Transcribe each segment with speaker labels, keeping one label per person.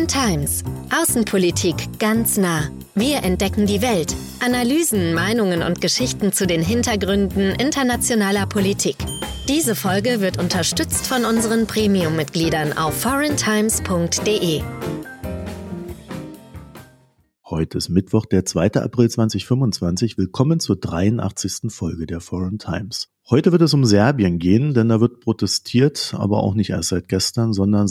Speaker 1: Foreign Times. Außenpolitik ganz nah. Wir entdecken die Welt. Analysen, Meinungen und Geschichten zu den Hintergründen internationaler Politik. Diese Folge wird unterstützt von unseren Premium-Mitgliedern auf foreigntimes.de.
Speaker 2: Heute ist Mittwoch, der 2. April 2025. Willkommen zur 83. Folge der Foreign Times. Heute wird es um Serbien gehen, denn da wird protestiert, aber auch nicht erst seit gestern, sondern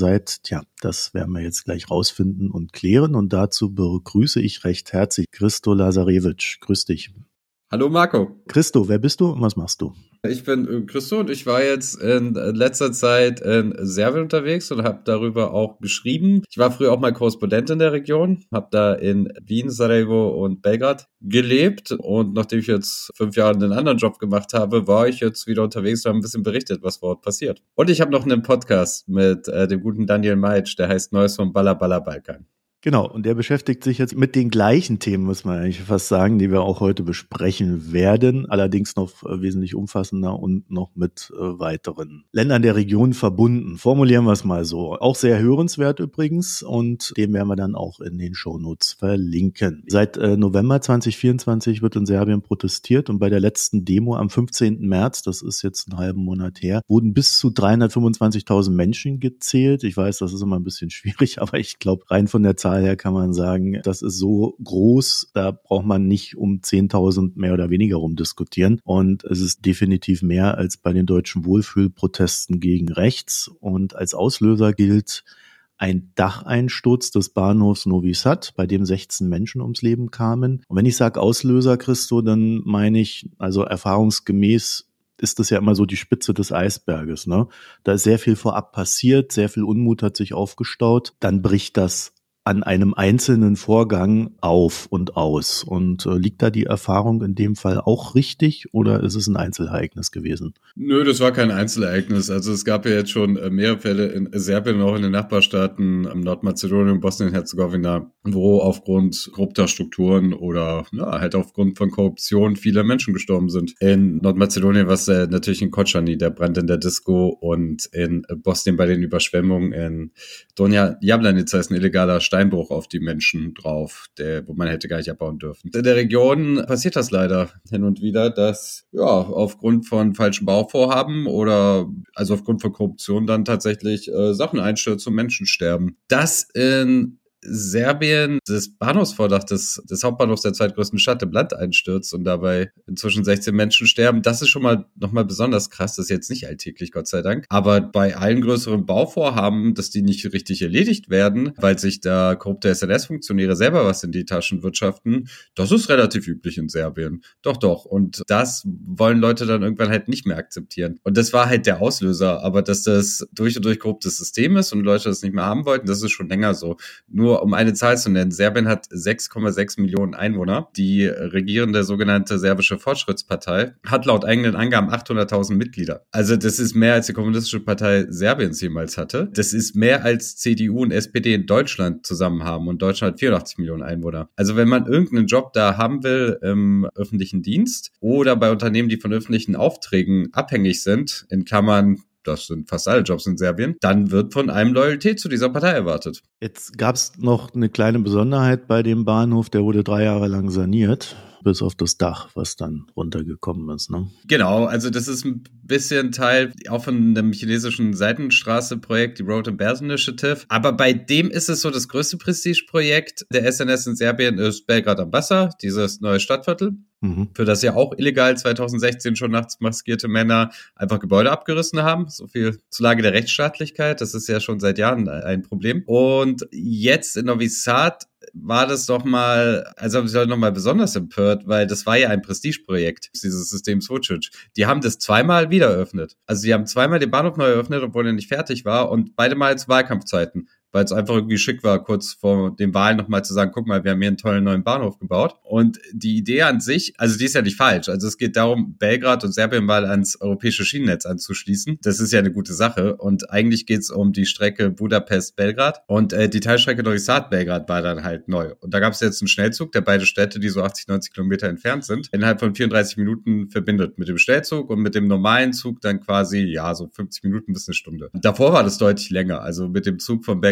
Speaker 2: das werden wir jetzt gleich rausfinden und klären. Und dazu begrüße ich recht herzlich Hristo Lazarevic. Grüß dich.
Speaker 3: Hallo Marco.
Speaker 2: Hristo, wer bist du und was machst du?
Speaker 3: Ich bin Hristo und ich war jetzt in letzter Zeit in Serbien unterwegs und habe darüber auch geschrieben. Ich war früher auch mal Korrespondent in der Region, habe da in Wien, Sarajevo und Belgrad gelebt und nachdem ich jetzt 5 Jahre einen anderen Job gemacht habe, war ich jetzt wieder unterwegs und habe ein bisschen berichtet, was vor Ort passiert. Und ich habe noch einen Podcast mit dem guten Daniel Majic, der heißt Neues vom Bala Bala Balkan.
Speaker 2: Genau, und der beschäftigt sich jetzt mit den gleichen Themen, muss man eigentlich fast sagen, die wir auch heute besprechen werden, allerdings noch wesentlich umfassender und noch mit weiteren Ländern der Region verbunden. Formulieren wir es mal so. Auch sehr hörenswert übrigens und den werden wir dann auch in den Shownotes verlinken. Seit November 2024 wird in Serbien protestiert und bei der letzten Demo am 15. März, das ist jetzt einen halben Monat her, wurden bis zu 325.000 Menschen gezählt. Ich weiß, das ist immer ein bisschen schwierig, aber ich glaube, rein von der Zahl her kann man sagen, das ist so groß, da braucht man nicht um 10.000 mehr oder weniger rumdiskutieren. Und es ist definitiv mehr als bei den deutschen Wohlfühlprotesten gegen rechts. Und als Auslöser gilt ein Dacheinsturz des Bahnhofs Novi Sad, bei dem 16 Menschen ums Leben kamen. Und wenn ich sage Auslöser, Hristo, dann meine ich, also erfahrungsgemäß ist das ja immer so die Spitze des Eisberges, ne? Da ist sehr viel vorab passiert, sehr viel Unmut hat sich aufgestaut, dann bricht das an einem einzelnen Vorgang auf und aus. Und liegt da die Erfahrung in dem Fall auch richtig oder ist es ein Einzelereignis gewesen?
Speaker 3: Nö, das war kein Einzelereignis. Also es gab ja jetzt schon mehrere Fälle in Serbien und auch in den Nachbarstaaten Nordmazedonien und Bosnien-Herzegowina, wo aufgrund korrupter Strukturen oder halt aufgrund von Korruption viele Menschen gestorben sind. In Nordmazedonien war es natürlich in Kočani, der Brand in der Disco, und in Bosnien bei den Überschwemmungen in Donja Jablanica ist ein illegaler Steinbruch auf die Menschen drauf, wo man hätte gar nicht abbauen dürfen. In der Region passiert das leider hin und wieder, dass aufgrund von falschen Bauvorhaben oder also aufgrund von Korruption dann tatsächlich Sachen einstürzen und Menschen sterben. Das in Serbien das Bahnhofsvordach des Hauptbahnhofs der zweitgrößten Stadt im Land einstürzt und dabei inzwischen 16 Menschen sterben. Das ist schon mal nochmal besonders krass. Das ist jetzt nicht alltäglich, Gott sei Dank. Aber bei allen größeren Bauvorhaben, dass die nicht richtig erledigt werden, weil sich da korrupte SNS-Funktionäre selber was in die Taschen wirtschaften, das ist relativ üblich in Serbien. Doch. Und das wollen Leute dann irgendwann halt nicht mehr akzeptieren. Und das war halt der Auslöser. Aber dass das durch und durch korruptes System ist und Leute das nicht mehr haben wollten, das ist schon länger so. Nur um eine Zahl zu nennen, Serbien hat 6,6 Millionen Einwohner. Die regierende sogenannte serbische Fortschrittspartei hat laut eigenen Angaben 800.000 Mitglieder. Also das ist mehr als die Kommunistische Partei Serbiens jemals hatte. Das ist mehr als CDU und SPD in Deutschland zusammen haben. Und Deutschland hat 84 Millionen Einwohner. Also wenn man irgendeinen Job da haben will im öffentlichen Dienst oder bei Unternehmen, die von öffentlichen Aufträgen abhängig sind, in Klammern, das sind fast alle Jobs in Serbien, dann wird von einem Loyalität zu dieser Partei erwartet.
Speaker 2: Jetzt gab es noch eine kleine Besonderheit bei dem Bahnhof, der wurde 3 Jahre lang saniert, bis auf das Dach, was dann runtergekommen ist, ne?
Speaker 3: Genau, also das ist ein bisschen Teil auch von einem chinesischen Seitenstraße-Projekt, die Road and Belt Initiative. Aber bei dem ist es so, das größte Prestigeprojekt der SNS in Serbien ist Belgrad am Wasser, dieses neue Stadtviertel. Für das ja auch illegal 2016 schon nachts maskierte Männer einfach Gebäude abgerissen haben. So viel zur Lage der Rechtsstaatlichkeit. Das ist ja schon seit Jahren ein Problem. Und jetzt in Novi Sad war das doch mal, also habe ich noch mal besonders empört, weil das war ja ein Prestigeprojekt, dieses System Vučić. Die haben das zweimal wieder eröffnet. Also die haben zweimal den Bahnhof neu eröffnet, obwohl er nicht fertig war, und beide Mal zu Wahlkampfzeiten, weil es einfach irgendwie schick war, kurz vor den Wahlen nochmal zu sagen, guck mal, wir haben hier einen tollen neuen Bahnhof gebaut. Und die Idee an sich, also die ist ja nicht falsch. Also es geht darum, Belgrad und Serbien mal ans europäische Schienennetz anzuschließen. Das ist ja eine gute Sache. Und eigentlich geht es um die Strecke Budapest-Belgrad. Und die Teilstrecke Novi Sad-Belgrad war dann halt neu. Und da gab es jetzt einen Schnellzug, der beide Städte, die so 80, 90 Kilometer entfernt sind, innerhalb von 34 Minuten verbindet. Mit dem Schnellzug und mit dem normalen Zug dann quasi, so 50 Minuten bis eine Stunde. Und davor war das deutlich länger. Also mit dem Zug von Belgrad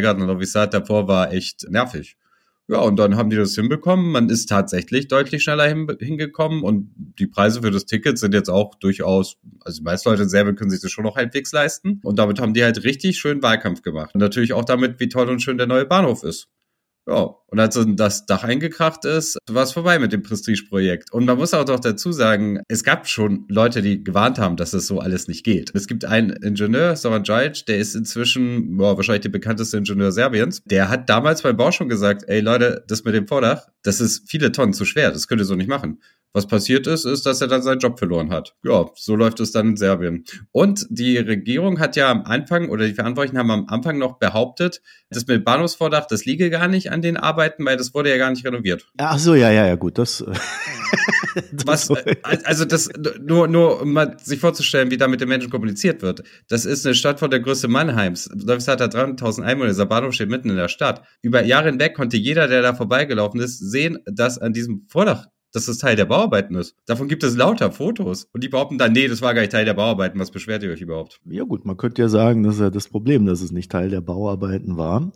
Speaker 3: Belgrad und Novi Sad davor war echt nervig. Ja, und dann haben die das hinbekommen. Man ist tatsächlich deutlich schneller hingekommen und die Preise für das Ticket sind jetzt auch durchaus, also die meisten Leute in Serbien können sich das schon noch halbwegs leisten. Und damit haben die halt richtig schön Wahlkampf gemacht. Und natürlich auch damit, wie toll und schön der neue Bahnhof ist. Ja, und als dann das Dach eingekracht ist, war es vorbei mit dem Prestigeprojekt. Und man muss auch doch dazu sagen, es gab schon Leute, die gewarnt haben, dass es so alles nicht geht. Es gibt einen Ingenieur, Zoran Djajic, der ist inzwischen wahrscheinlich der bekannteste Ingenieur Serbiens. Der hat damals beim Bau schon gesagt, ey Leute, das mit dem Vordach, das ist viele Tonnen zu schwer, das könnt ihr so nicht machen. Was passiert ist, dass er dann seinen Job verloren hat. Ja, so läuft es dann in Serbien. Und die Regierung hat ja am Anfang, oder die Verantwortlichen haben am Anfang noch behauptet, das mit Bahnhofsvordach, das liege gar nicht an den Arbeiten, weil das wurde ja gar nicht renoviert.
Speaker 2: Ach so, ja, gut, das...
Speaker 3: Nur um mal sich vorzustellen, wie da mit den Menschen kommuniziert wird. Das ist eine Stadt von der Größe Mannheims. Novi Sad hat 300.000 Einwohner, dieser Bahnhof steht mitten in der Stadt. Über Jahre hinweg konnte jeder, der da vorbeigelaufen ist, sehen, dass an diesem Vordach, dass das Teil der Bauarbeiten ist. Davon gibt es lauter Fotos. Und die behaupten dann, nee, das war gar nicht Teil der Bauarbeiten. Was beschwert ihr euch überhaupt?
Speaker 2: Ja gut, man könnte ja sagen, das ist ja das Problem, dass es nicht Teil der Bauarbeiten war.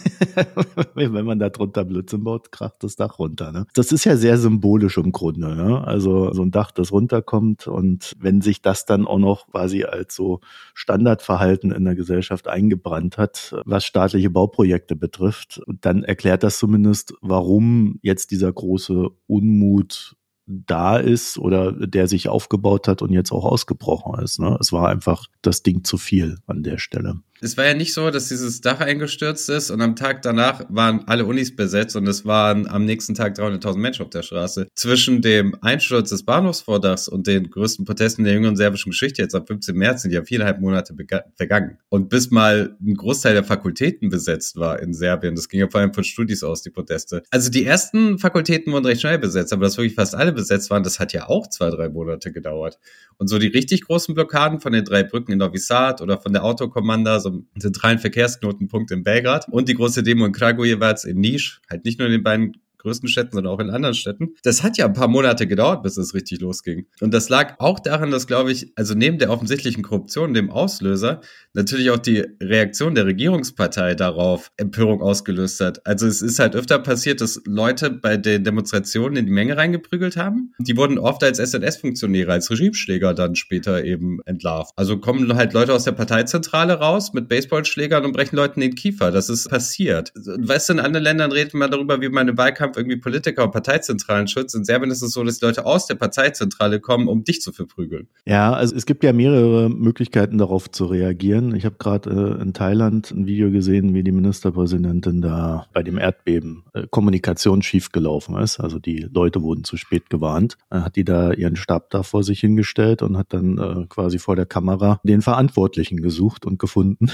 Speaker 2: Wenn man da drunter Blödsinn baut, kracht das Dach runter. Ne? Das ist ja sehr symbolisch im Grunde. Ne? Also so ein Dach, das runterkommt und wenn sich das dann auch noch quasi als so Standardverhalten in der Gesellschaft eingebrannt hat, was staatliche Bauprojekte betrifft, dann erklärt das zumindest, warum jetzt dieser große Unmut da ist oder der sich aufgebaut hat und jetzt auch ausgebrochen ist. Ne? Es war einfach das Ding zu viel an der Stelle.
Speaker 3: Es war ja nicht so, dass dieses Dach eingestürzt ist und am Tag danach waren alle Unis besetzt und es waren am nächsten Tag 300.000 Menschen auf der Straße. Zwischen dem Einsturz des Bahnhofsvordachs und den größten Protesten der jüngeren serbischen Geschichte jetzt am 15. März sind ja 4,5 Monate vergangen. Und bis mal ein Großteil der Fakultäten besetzt war in Serbien, das ging ja vor allem von Studis aus, die Proteste. Also die ersten Fakultäten wurden recht schnell besetzt, aber dass wirklich fast alle besetzt waren, das hat ja auch 2-3 Monate gedauert. Und so die richtig großen Blockaden von den 3 Brücken in Novi Sad oder von der Autokommanda, so einen zentralen Verkehrsknotenpunkt in Belgrad und die große Demo in Kragujevac in Niš, halt nicht nur in den beiden größten Städten, sondern auch in anderen Städten. Das hat ja ein paar Monate gedauert, bis es richtig losging. Und das lag auch daran, dass, glaube ich, also neben der offensichtlichen Korruption, dem Auslöser, natürlich auch die Reaktion der Regierungspartei darauf Empörung ausgelöst hat. Also es ist halt öfter passiert, dass Leute bei den Demonstrationen in die Menge reingeprügelt haben. Die wurden oft als SNS-Funktionäre, als Regimeschläger dann später eben entlarvt. Also kommen halt Leute aus der Parteizentrale raus mit Baseballschlägern und brechen Leuten den Kiefer. Das ist passiert. Weißt du, in anderen Ländern redet man darüber, wie man im Wahlkampf irgendwie Politiker und Parteizentralen schützt. In Serbien ist es so, dass die Leute aus der Parteizentrale kommen, um dich zu verprügeln.
Speaker 2: Ja, also es gibt ja mehrere Möglichkeiten darauf zu reagieren. Ich habe gerade in Thailand ein Video gesehen, wie die Ministerpräsidentin da bei dem Erdbeben Kommunikation schiefgelaufen ist. Also die Leute wurden zu spät gewarnt. Dann hat die da ihren Stab da vor sich hingestellt und hat dann quasi vor der Kamera den Verantwortlichen gesucht und gefunden.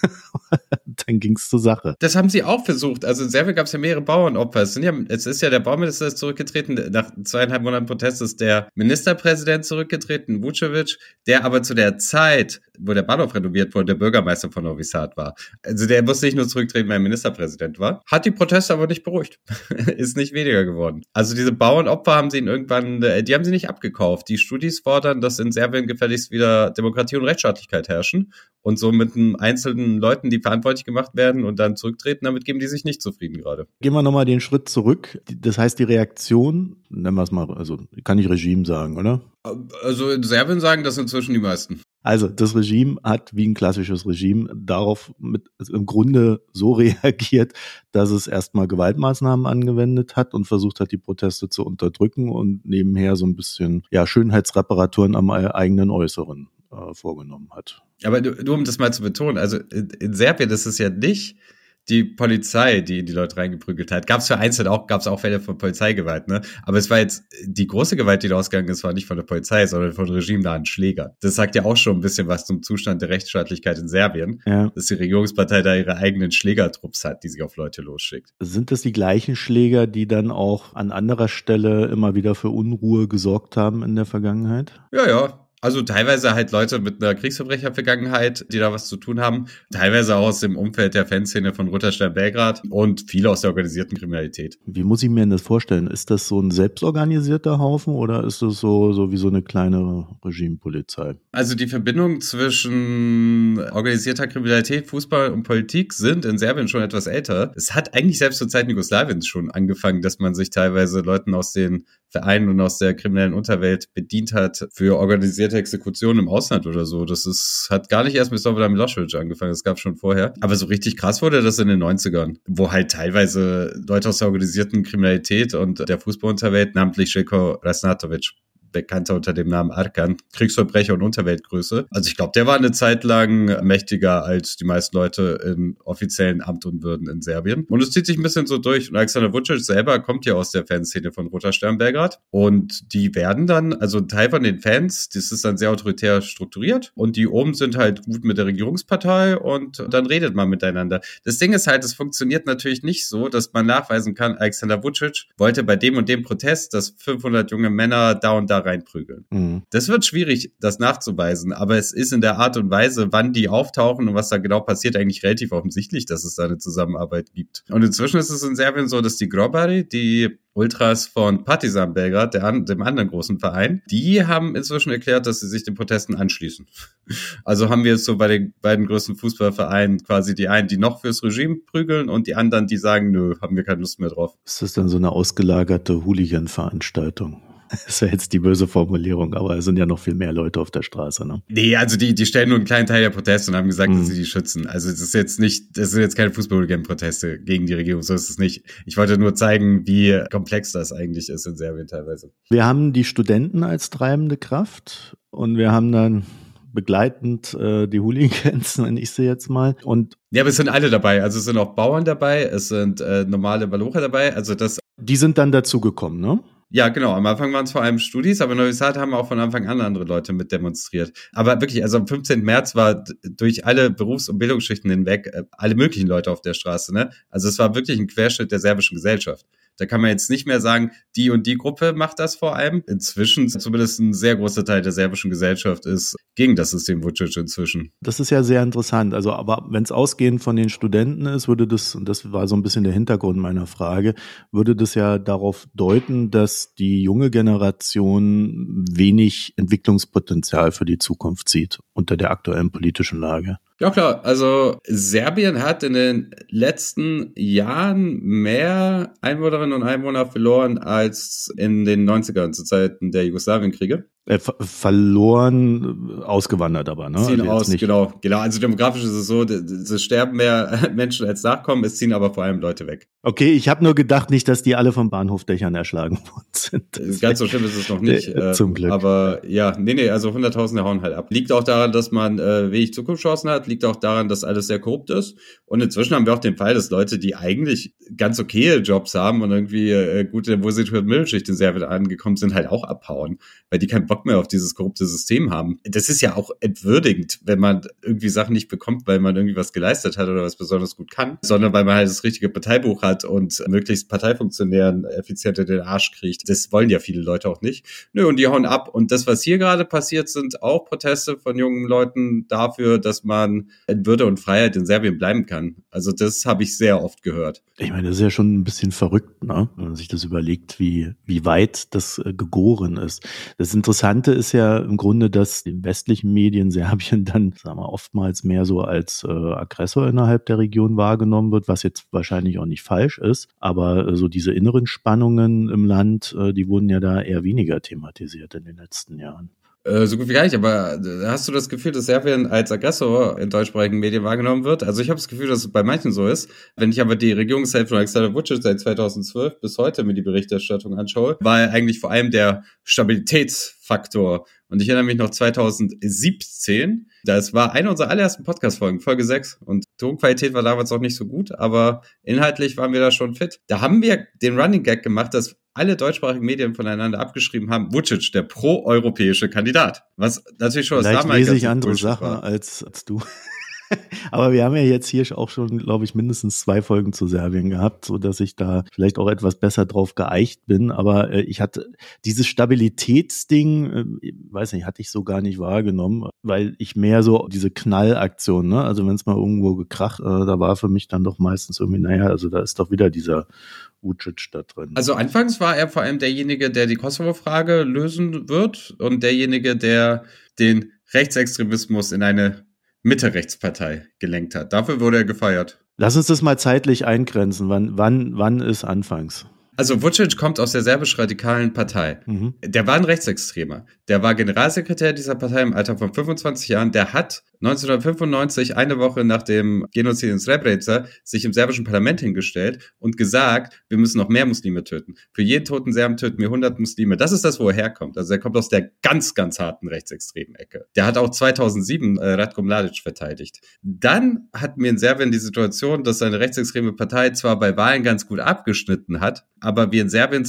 Speaker 2: Dann ging es zur Sache.
Speaker 3: Das haben sie auch versucht. Also in Serbien gab es ja mehrere Bauernopfer. Es ist ja der Bauminister ist zurückgetreten. Nach 2,5 Monaten Protest ist der Ministerpräsident zurückgetreten, Vučević, der aber zu der Zeit, wo der Bahnhof renoviert wurde, der Bürgermeister von Novi Sad war. Also der musste nicht nur zurücktreten, weil er Ministerpräsident war. Hat die Proteste aber nicht beruhigt. Ist nicht weniger geworden. Also diese Bauernopfer haben sie irgendwann, die haben sie nicht abgekauft. Die Studis fordern, dass in Serbien gefälligst wieder Demokratie und Rechtsstaatlichkeit herrschen. Und so mit einem einzelnen Leuten, die verantwortlich gemacht werden und dann zurücktreten, damit geben die sich nicht zufrieden gerade.
Speaker 2: Gehen wir nochmal den Schritt zurück. Das heißt, die Reaktion, nennen wir es mal, also kann ich Regime sagen, oder?
Speaker 3: Also in Serbien sagen das inzwischen die meisten.
Speaker 2: Also das Regime hat wie ein klassisches Regime darauf im Grunde so reagiert, dass es erstmal Gewaltmaßnahmen angewendet hat und versucht hat, die Proteste zu unterdrücken und nebenher so ein bisschen Schönheitsreparaturen am eigenen Äußeren vorgenommen hat.
Speaker 3: Aber nur um das mal zu betonen, also in Serbien ist es ja nicht die Polizei, die die Leute reingeprügelt hat. Gab es auch Fälle von Polizeigewalt, ne? Aber es war jetzt, die große Gewalt, die da ausgegangen ist, war nicht von der Polizei, sondern von regimenahen Schlägern. Das sagt ja auch schon ein bisschen was zum Zustand der Rechtsstaatlichkeit in Serbien, dass die Regierungspartei da ihre eigenen Schlägertrupps hat, die sich auf Leute losschickt.
Speaker 2: Sind das die gleichen Schläger, die dann auch an anderer Stelle immer wieder für Unruhe gesorgt haben in der Vergangenheit?
Speaker 3: Ja. Also teilweise halt Leute mit einer Kriegsverbrechervergangenheit, die da was zu tun haben. Teilweise auch aus dem Umfeld der Fanszene von Roter Stern Belgrad und viele aus der organisierten Kriminalität.
Speaker 2: Wie muss ich mir denn das vorstellen? Ist das so ein selbstorganisierter Haufen oder ist das so wie so eine kleine Regimepolizei?
Speaker 3: Also die Verbindung zwischen organisierter Kriminalität, Fußball und Politik sind in Serbien schon etwas älter. Es hat eigentlich selbst zur Zeit Jugoslawiens schon angefangen, dass man sich teilweise Leuten aus den Vereinen und aus der kriminellen Unterwelt bedient hat für organisierte Exekutionen im Ausland oder so. Hat gar nicht erst mit Slobodan Milosevic angefangen, das gab es schon vorher. Aber so richtig krass wurde das in den 90ern, wo halt teilweise Leute aus der organisierten Kriminalität und der Fußballunterwelt, namentlich Željko Rasnatović, bekannter unter dem Namen Arkan, Kriegsverbrecher und Unterweltgröße. Also ich glaube, der war eine Zeit lang mächtiger als die meisten Leute in offiziellen Amt und Würden in Serbien. Und es zieht sich ein bisschen so durch. Und Aleksandar Vučić selber kommt ja aus der Fanszene von Roter Stern Belgrad. Und die werden dann, also ein Teil von den Fans, das ist dann sehr autoritär strukturiert. Und die oben sind halt gut mit der Regierungspartei und dann redet man miteinander. Das Ding ist halt, es funktioniert natürlich nicht so, dass man nachweisen kann, Aleksandar Vučić wollte bei dem und dem Protest, dass 500 junge Männer da und da reinprügeln. Mhm. Das wird schwierig, das nachzuweisen, aber es ist in der Art und Weise, wann die auftauchen und was da genau passiert, eigentlich relativ offensichtlich, dass es da eine Zusammenarbeit gibt. Und inzwischen ist es in Serbien so, dass die Grobari, die Ultras von Partizan Belgrad, dem anderen großen Verein, die haben inzwischen erklärt, dass sie sich den Protesten anschließen. Also haben wir jetzt so bei den beiden größten Fußballvereinen quasi die einen, die noch fürs Regime prügeln und die anderen, die sagen, nö, haben wir keine Lust mehr drauf.
Speaker 2: Ist das dann so eine ausgelagerte Hooligan-Veranstaltung? Das ist ja jetzt die böse Formulierung, aber es sind ja noch viel mehr Leute auf der Straße, ne?
Speaker 3: Nee, also die stellen nur einen kleinen Teil der Proteste und haben gesagt, dass sie die schützen. Also das sind jetzt keine Fußball-Proteste gegen die Regierung, so ist es nicht. Ich wollte nur zeigen, wie komplex das eigentlich ist in Serbien teilweise.
Speaker 2: Wir haben die Studenten als treibende Kraft und wir haben dann begleitend die Hooligans, nenne ich sie jetzt mal. Und
Speaker 3: ja, aber es sind alle dabei. Also es sind auch Bauern dabei, es sind normale Malocher dabei. Also
Speaker 2: die sind dann dazugekommen, ne?
Speaker 3: Ja, genau. Am Anfang waren es vor allem Studis, aber Novi Sad haben auch von Anfang an andere Leute mit demonstriert. Aber wirklich, also am 15. März war durch alle Berufs- und Bildungsschichten hinweg alle möglichen Leute auf der Straße, ne? Also es war wirklich ein Querschnitt der serbischen Gesellschaft. Da kann man jetzt nicht mehr sagen, die und die Gruppe macht das vor allem. Inzwischen zumindest ein sehr großer Teil der serbischen Gesellschaft ist gegen das System Vučić inzwischen.
Speaker 2: Das ist ja sehr interessant. Also, aber wenn es ausgehend von den Studenten ist, würde das, und das war so ein bisschen der Hintergrund meiner Frage, würde das ja darauf deuten, dass die junge Generation wenig Entwicklungspotenzial für die Zukunft sieht unter der aktuellen politischen Lage.
Speaker 3: Ja klar, also Serbien hat in den letzten Jahren mehr Einwohnerinnen und Einwohner verloren als in den 90ern zu Zeiten der Jugoslawienkriege.
Speaker 2: Verloren, ausgewandert aber, ne?
Speaker 3: Ziehen also aus, nicht. Genau. Also demografisch ist es so, es sterben mehr Menschen als Nachkommen, es ziehen aber vor allem Leute weg.
Speaker 2: Okay, ich habe nur gedacht, nicht, dass die alle von Bahnhofdächern erschlagen worden sind.
Speaker 3: Ganz so schlimm ist es noch nicht.
Speaker 2: Zum Glück.
Speaker 3: Aber ja, also Hunderttausende hauen halt ab. Liegt auch daran, dass man wenig Zukunftschancen hat, liegt auch daran, dass alles sehr korrupt ist. Und inzwischen haben wir auch den Fall, dass Leute, die eigentlich ganz okaye Jobs haben und irgendwie gut in der wohlsituierten Mittelschicht in Serbien angekommen sind, halt auch abhauen, weil die keinen Bock mehr auf dieses korrupte System haben. Das ist ja auch entwürdigend, wenn man irgendwie Sachen nicht bekommt, weil man irgendwie was geleistet hat oder was besonders gut kann, sondern weil man halt das richtige Parteibuch hat und möglichst Parteifunktionären effizienter den Arsch kriegt. Das wollen ja viele Leute auch nicht. Nö, und die hauen ab. Und das, was hier gerade passiert, sind auch Proteste von jungen Leuten dafür, dass man in Würde und Freiheit in Serbien bleiben kann. Also das habe ich sehr oft gehört.
Speaker 2: Ich meine, das ist ja schon ein bisschen verrückt, ne? Wenn man sich das überlegt, wie weit das gegoren ist. Das Interessante ist ja im Grunde, dass die westlichen Medien Serbien dann, sagen wir, oftmals mehr so als Aggressor innerhalb der Region wahrgenommen wird, was jetzt wahrscheinlich auch nicht falsch ist. Aber so diese inneren Spannungen im Land, die wurden ja da eher weniger thematisiert in den letzten Jahren.
Speaker 3: So gut wie gar nicht, aber hast du das Gefühl, dass Serbien als Aggressor in deutschsprachigen Medien wahrgenommen wird? Also ich habe das Gefühl, dass es bei manchen so ist. Wenn ich aber die Regierungszeit von Aleksandar Vučić seit 2012 bis heute mir die Berichterstattung anschaue, war eigentlich vor allem der Stabilitätsfaktor. Und ich erinnere mich noch 2017, das war eine unserer allerersten Podcast-Folgen, Folge 6. Und Tonqualität war damals auch nicht so gut, aber inhaltlich waren wir da schon fit. Da haben wir den Running Gag gemacht, dass alle deutschsprachigen Medien voneinander abgeschrieben haben, Vučić, der pro-europäische Kandidat. Was natürlich schon
Speaker 2: Vielleicht lese ich andere Sachen als du. Aber wir haben ja jetzt hier auch schon, glaube ich, mindestens 2 Folgen zu Serbien gehabt, so dass ich da vielleicht auch etwas besser drauf geeicht bin. Aber ich hatte dieses Stabilitätsding, weiß nicht, hatte ich so gar nicht wahrgenommen, weil ich mehr so diese Knallaktion, ne? Also wenn es mal irgendwo gekracht, da war für mich dann doch meistens irgendwie, naja, also da ist doch wieder dieser Vučić da drin.
Speaker 3: Also anfangs war er vor allem derjenige, der die Kosovo-Frage lösen wird und derjenige, der den Rechtsextremismus in eine Mitte-Rechtspartei gelenkt hat. Dafür wurde er gefeiert.
Speaker 2: Lass uns das mal zeitlich eingrenzen. Wann ist anfangs?
Speaker 3: Also Vučić kommt aus der serbisch-radikalen Partei. Mhm. Der war ein Rechtsextremer. Der war Generalsekretär dieser Partei im Alter von 25 Jahren. Der hat 1995, eine Woche nach dem Genozid in Srebrenica, sich im serbischen Parlament hingestellt und gesagt, wir müssen noch mehr Muslime töten. Für jeden toten Serben töten wir 100 Muslime. Das ist das, wo er herkommt. Also er kommt aus der ganz, ganz harten rechtsextremen Ecke. Der hat auch 2007 Ratko Mladic verteidigt. Dann hatten wir in Serbien die Situation, dass seine rechtsextreme Partei zwar bei Wahlen ganz gut abgeschnitten hat, aber wir in Serbien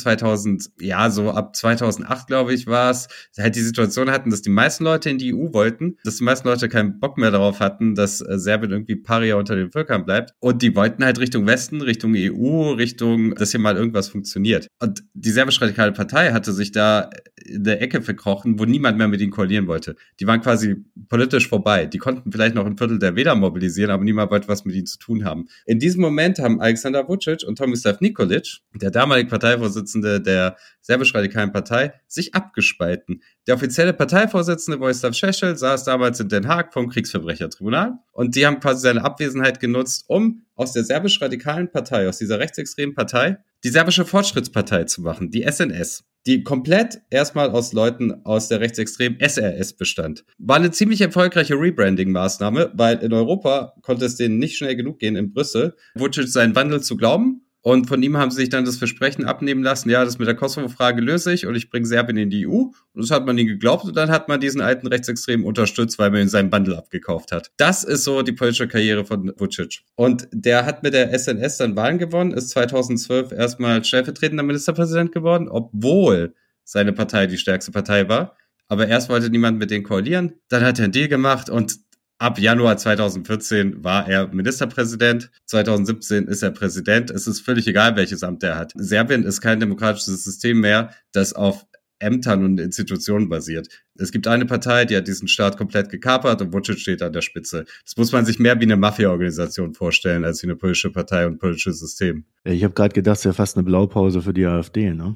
Speaker 3: ab 2008, glaube ich, war es, halt die Situation hatten, dass die meisten Leute in die EU wollten, dass die meisten Leute keinen Bock mehr darauf hatten, dass Serbien irgendwie Paria unter den Völkern bleibt. Und die wollten halt Richtung Westen, Richtung EU, Richtung, dass hier mal irgendwas funktioniert. Und die serbisch-radikale Partei hatte sich da in der Ecke verkrochen, wo niemand mehr mit ihnen koalieren wollte. Die waren quasi politisch vorbei. Die konnten vielleicht noch ein Viertel der Wähler mobilisieren, aber niemand wollte was mit ihnen zu tun haben. In diesem Moment haben Aleksandar Vučić und Tomislav Nikolić, der damalige Parteivorsitzende der serbisch-radikalen Partei, sich abgespalten. Der offizielle Parteivorsitzende Vojislav Šešelj saß damals in Den Haag vom Kriegsverbrechertribunal und die haben quasi seine Abwesenheit genutzt, um aus der serbisch-radikalen Partei, aus dieser rechtsextremen Partei, die serbische Fortschrittspartei zu machen, die SNS, die komplett erstmal aus Leuten aus der rechtsextremen SRS bestand. War eine ziemlich erfolgreiche Rebranding-Maßnahme, weil in Europa konnte es denen nicht schnell genug gehen in Brüssel, Vučić seinen Wandel zu glauben. Und von ihm haben sie sich dann das Versprechen abnehmen lassen, ja, das mit der Kosovo-Frage löse ich und ich bringe Serbien in die EU. Und das hat man ihnen geglaubt und dann hat man diesen alten Rechtsextremen unterstützt, weil man ihn seinen Bundle abgekauft hat. Das ist so die politische Karriere von Vučić. Und der hat mit der SNS dann Wahlen gewonnen, ist 2012 erstmal stellvertretender Ministerpräsident geworden, obwohl seine Partei die stärkste Partei war. Aber erst wollte niemand mit denen koalieren. Dann hat er einen Deal gemacht und ab Januar 2014 war er Ministerpräsident, 2017 ist er Präsident. Es ist völlig egal, welches Amt er hat. Serbien ist kein demokratisches System mehr, das auf Ämtern und Institutionen basiert. Es gibt eine Partei, die hat diesen Staat komplett gekapert und Vučić steht an der Spitze. Das muss man sich mehr wie eine Mafia-Organisation vorstellen, als wie eine politische Partei und ein politisches System.
Speaker 2: Ich habe gerade gedacht, es wäre fast eine Blaupause für die AfD, ne?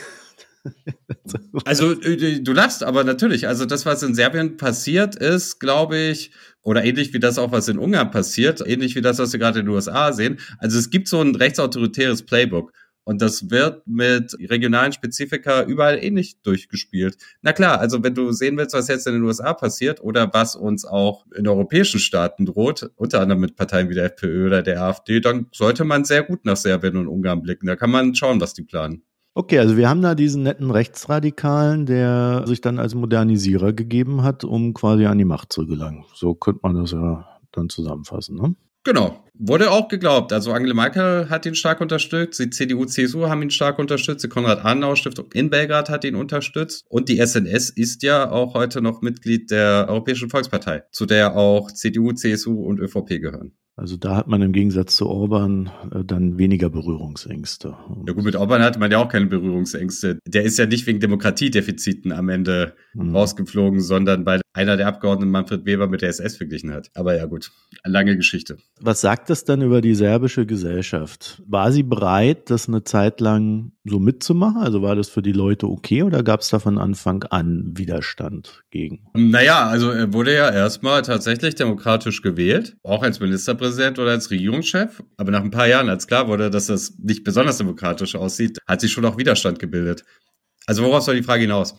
Speaker 3: Also du lachst, aber natürlich, also das, was in Serbien passiert ist, glaube ich, oder ähnlich wie das auch, was in Ungarn passiert, ähnlich wie das, was wir gerade in den USA sehen, also es gibt so ein rechtsautoritäres Playbook und das wird mit regionalen Spezifika überall ähnlich durchgespielt. Na klar, also wenn du sehen willst, was jetzt in den USA passiert oder was uns auch in europäischen Staaten droht, unter anderem mit Parteien wie der FPÖ oder der AfD, dann sollte man sehr gut nach Serbien und Ungarn blicken, da kann man schauen, was die planen.
Speaker 2: Okay, also wir haben da diesen netten Rechtsradikalen, der sich dann als Modernisierer gegeben hat, um quasi an die Macht zu gelangen. So könnte man das ja dann zusammenfassen, ne?
Speaker 3: Genau, wurde auch geglaubt. Also Angela Merkel hat ihn stark unterstützt, die CDU, CSU haben ihn stark unterstützt, die Konrad-Adenauer-Stiftung in Belgrad hat ihn unterstützt und die SNS ist ja auch heute noch Mitglied der Europäischen Volkspartei, zu der auch CDU, CSU und ÖVP gehören.
Speaker 2: Also da hat man im Gegensatz zu Orban dann weniger Berührungsängste.
Speaker 3: Ja gut, mit Orban hatte man ja auch keine Berührungsängste. Der ist ja nicht wegen Demokratiedefiziten am Ende rausgeflogen, sondern weil einer der Abgeordneten Manfred Weber mit der SS verglichen hat. Aber ja gut, eine lange Geschichte.
Speaker 2: Was sagt das dann über die serbische Gesellschaft? War sie bereit, das eine Zeit lang so mitzumachen? Also war das für die Leute okay oder gab es da von Anfang an Widerstand gegen?
Speaker 3: Naja, also er wurde ja erstmal tatsächlich demokratisch gewählt, auch als Ministerpräsident oder als Regierungschef. Aber nach ein paar Jahren, als klar wurde, dass das nicht besonders demokratisch aussieht, hat sich schon auch Widerstand gebildet. Also worauf soll die Frage hinaus?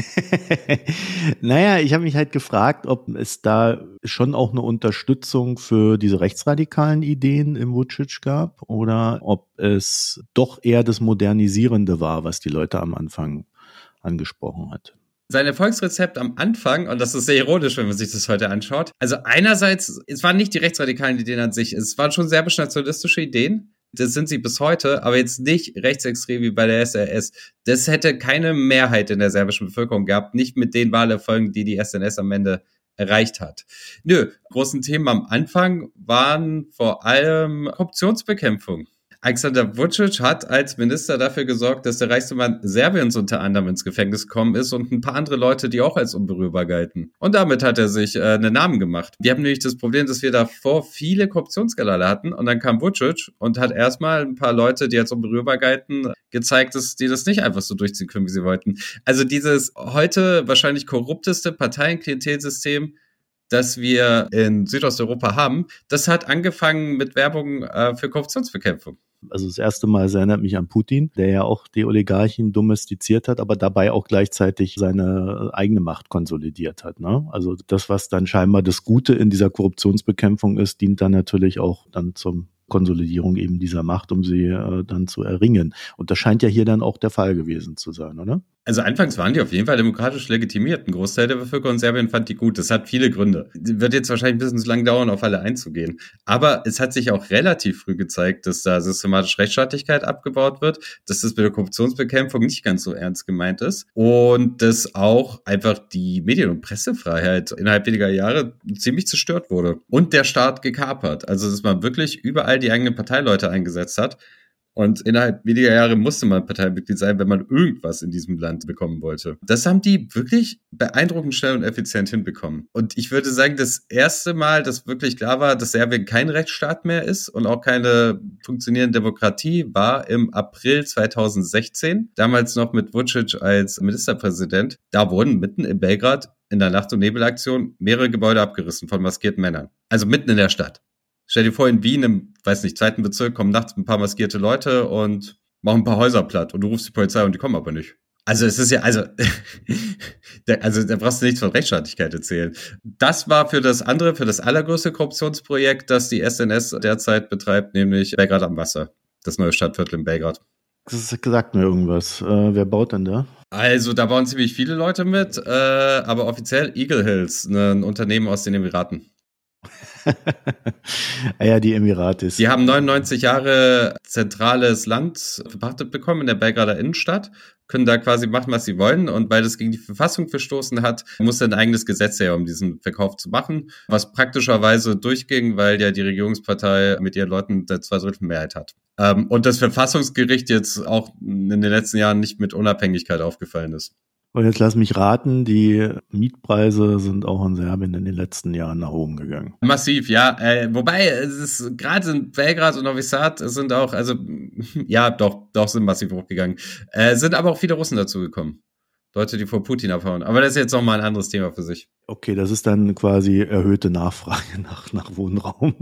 Speaker 2: Naja, ich habe mich halt gefragt, ob es da schon auch eine Unterstützung für diese rechtsradikalen Ideen im Vučić gab oder ob es doch eher das Modernisierende war, was die Leute am Anfang angesprochen hat.
Speaker 3: Sein Erfolgsrezept am Anfang, und das ist sehr ironisch, wenn man sich das heute anschaut, also einerseits, es waren nicht die rechtsradikalen Ideen an sich, es waren schon serbisch-nationalistische Ideen, das sind sie bis heute, aber jetzt nicht rechtsextrem wie bei der SRS. Das hätte keine Mehrheit in der serbischen Bevölkerung gehabt, nicht mit den Wahlerfolgen, die die SNS am Ende erreicht hat. Großen Themen am Anfang waren vor allem Korruptionsbekämpfung. Alexander Vučić hat als Minister dafür gesorgt, dass der reichste Mann Serbiens unter anderem ins Gefängnis gekommen ist und ein paar andere Leute, die auch als unberührbar galten. Und damit hat er sich einen Namen gemacht. Wir haben nämlich das Problem, dass wir davor viele Korruptionsskandale hatten und dann kam Vučić und hat erstmal ein paar Leute, die als unberührbar galten, gezeigt, dass die das nicht einfach so durchziehen können, wie sie wollten. Also dieses heute wahrscheinlich korrupteste Parteienklientelsystem, das wir in Südosteuropa haben, das hat angefangen mit Werbung für Korruptionsbekämpfung.
Speaker 2: Also das erste Mal, es erinnert mich an Putin, der ja auch die Oligarchen domestiziert hat, aber dabei auch gleichzeitig seine eigene Macht konsolidiert hat. Ne? Also das, was dann scheinbar das Gute in dieser Korruptionsbekämpfung ist, dient dann natürlich auch dann zum Konsolidierung eben dieser Macht, um sie dann zu erringen. Und das scheint ja hier dann auch der Fall gewesen zu sein, oder?
Speaker 3: Also anfangs waren die auf jeden Fall demokratisch legitimiert. Ein Großteil der Bevölkerung in Serbien fand die gut. Das hat viele Gründe. Wird jetzt wahrscheinlich ein bisschen zu lang dauern, auf alle einzugehen. Aber es hat sich auch relativ früh gezeigt, dass da systematisch Rechtsstaatlichkeit abgebaut wird, dass das mit der Korruptionsbekämpfung nicht ganz so ernst gemeint ist und dass auch einfach die Medien- und Pressefreiheit innerhalb weniger Jahre ziemlich zerstört wurde und der Staat gekapert. Also dass man wirklich überall die eigenen Parteileute eingesetzt hat. Und innerhalb weniger Jahre musste man Parteimitglied sein, wenn man irgendwas in diesem Land bekommen wollte. Das haben die wirklich beeindruckend schnell und effizient hinbekommen. Und ich würde sagen, das erste Mal, dass wirklich klar war, dass Serbien kein Rechtsstaat mehr ist und auch keine funktionierende Demokratie, war im April 2016. Damals noch mit Vučić als Ministerpräsident. Da wurden mitten in Belgrad in der Nacht- und Nebelaktion mehrere Gebäude abgerissen von maskierten Männern. Also mitten in der Stadt. Stell dir vor, in Wien, im, zweiten Bezirk, kommen nachts ein paar maskierte Leute und machen ein paar Häuser platt und du rufst die Polizei und die kommen aber nicht. Also es ist ja, da brauchst du nichts von Rechtsstaatlichkeit erzählen. Das war für das allergrößte Korruptionsprojekt, das die SNS derzeit betreibt, nämlich Belgrad am Wasser, das neue Stadtviertel in Belgrad.
Speaker 2: Das sagt mir irgendwas. Wer baut denn da?
Speaker 3: Also da bauen ziemlich viele Leute mit, aber offiziell Eagle Hills, ein Unternehmen aus den Emiraten.
Speaker 2: Ja, die Emiratis.
Speaker 3: Die haben 99 Jahre zentrales Land verpachtet bekommen in der Belgrader Innenstadt, können da quasi machen, was sie wollen. Und weil das gegen die Verfassung verstoßen hat, musste ein eigenes Gesetz her, um diesen Verkauf zu machen, was praktischerweise durchging, weil ja die Regierungspartei mit ihren Leuten eine 2/3 hat. Und das Verfassungsgericht jetzt auch in den letzten Jahren nicht mit Unabhängigkeit aufgefallen ist.
Speaker 2: Und jetzt lass mich raten, die Mietpreise sind auch in Serbien in den letzten Jahren nach oben gegangen.
Speaker 3: Massiv, ja. Wobei, es ist gerade in Belgrad und Novi Sad sind auch, also ja, doch sind massiv hochgegangen. Sind aber auch viele Russen dazugekommen. Leute, die vor Putin abhauen. Aber das ist jetzt nochmal ein anderes Thema für sich.
Speaker 2: Okay, das ist dann quasi erhöhte Nachfrage nach Wohnraum,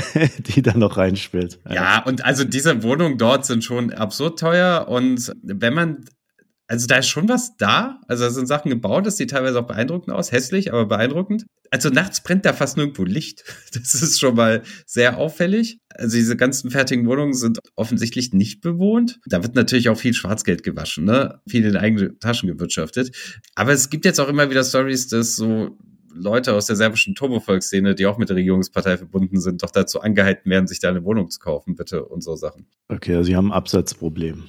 Speaker 2: die dann noch reinspielt.
Speaker 3: Ja, und also diese Wohnungen dort sind schon absurd teuer und wenn man also da ist schon was da. Also da sind Sachen gebaut, das sieht teilweise auch beeindruckend aus. Hässlich, aber beeindruckend. Also nachts brennt da fast nirgendwo Licht. Das ist schon mal sehr auffällig. Also diese ganzen fertigen Wohnungen sind offensichtlich nicht bewohnt. Da wird natürlich auch viel Schwarzgeld gewaschen, ne? Viel in eigene Taschen gewirtschaftet. Aber es gibt jetzt auch immer wieder Storys, dass so Leute aus der serbischen Turbo-Volksszene, die auch mit der Regierungspartei verbunden sind, doch dazu angehalten werden, sich da eine Wohnung zu kaufen, bitte, und so Sachen.
Speaker 2: Okay, also sie haben ein Absatzproblem.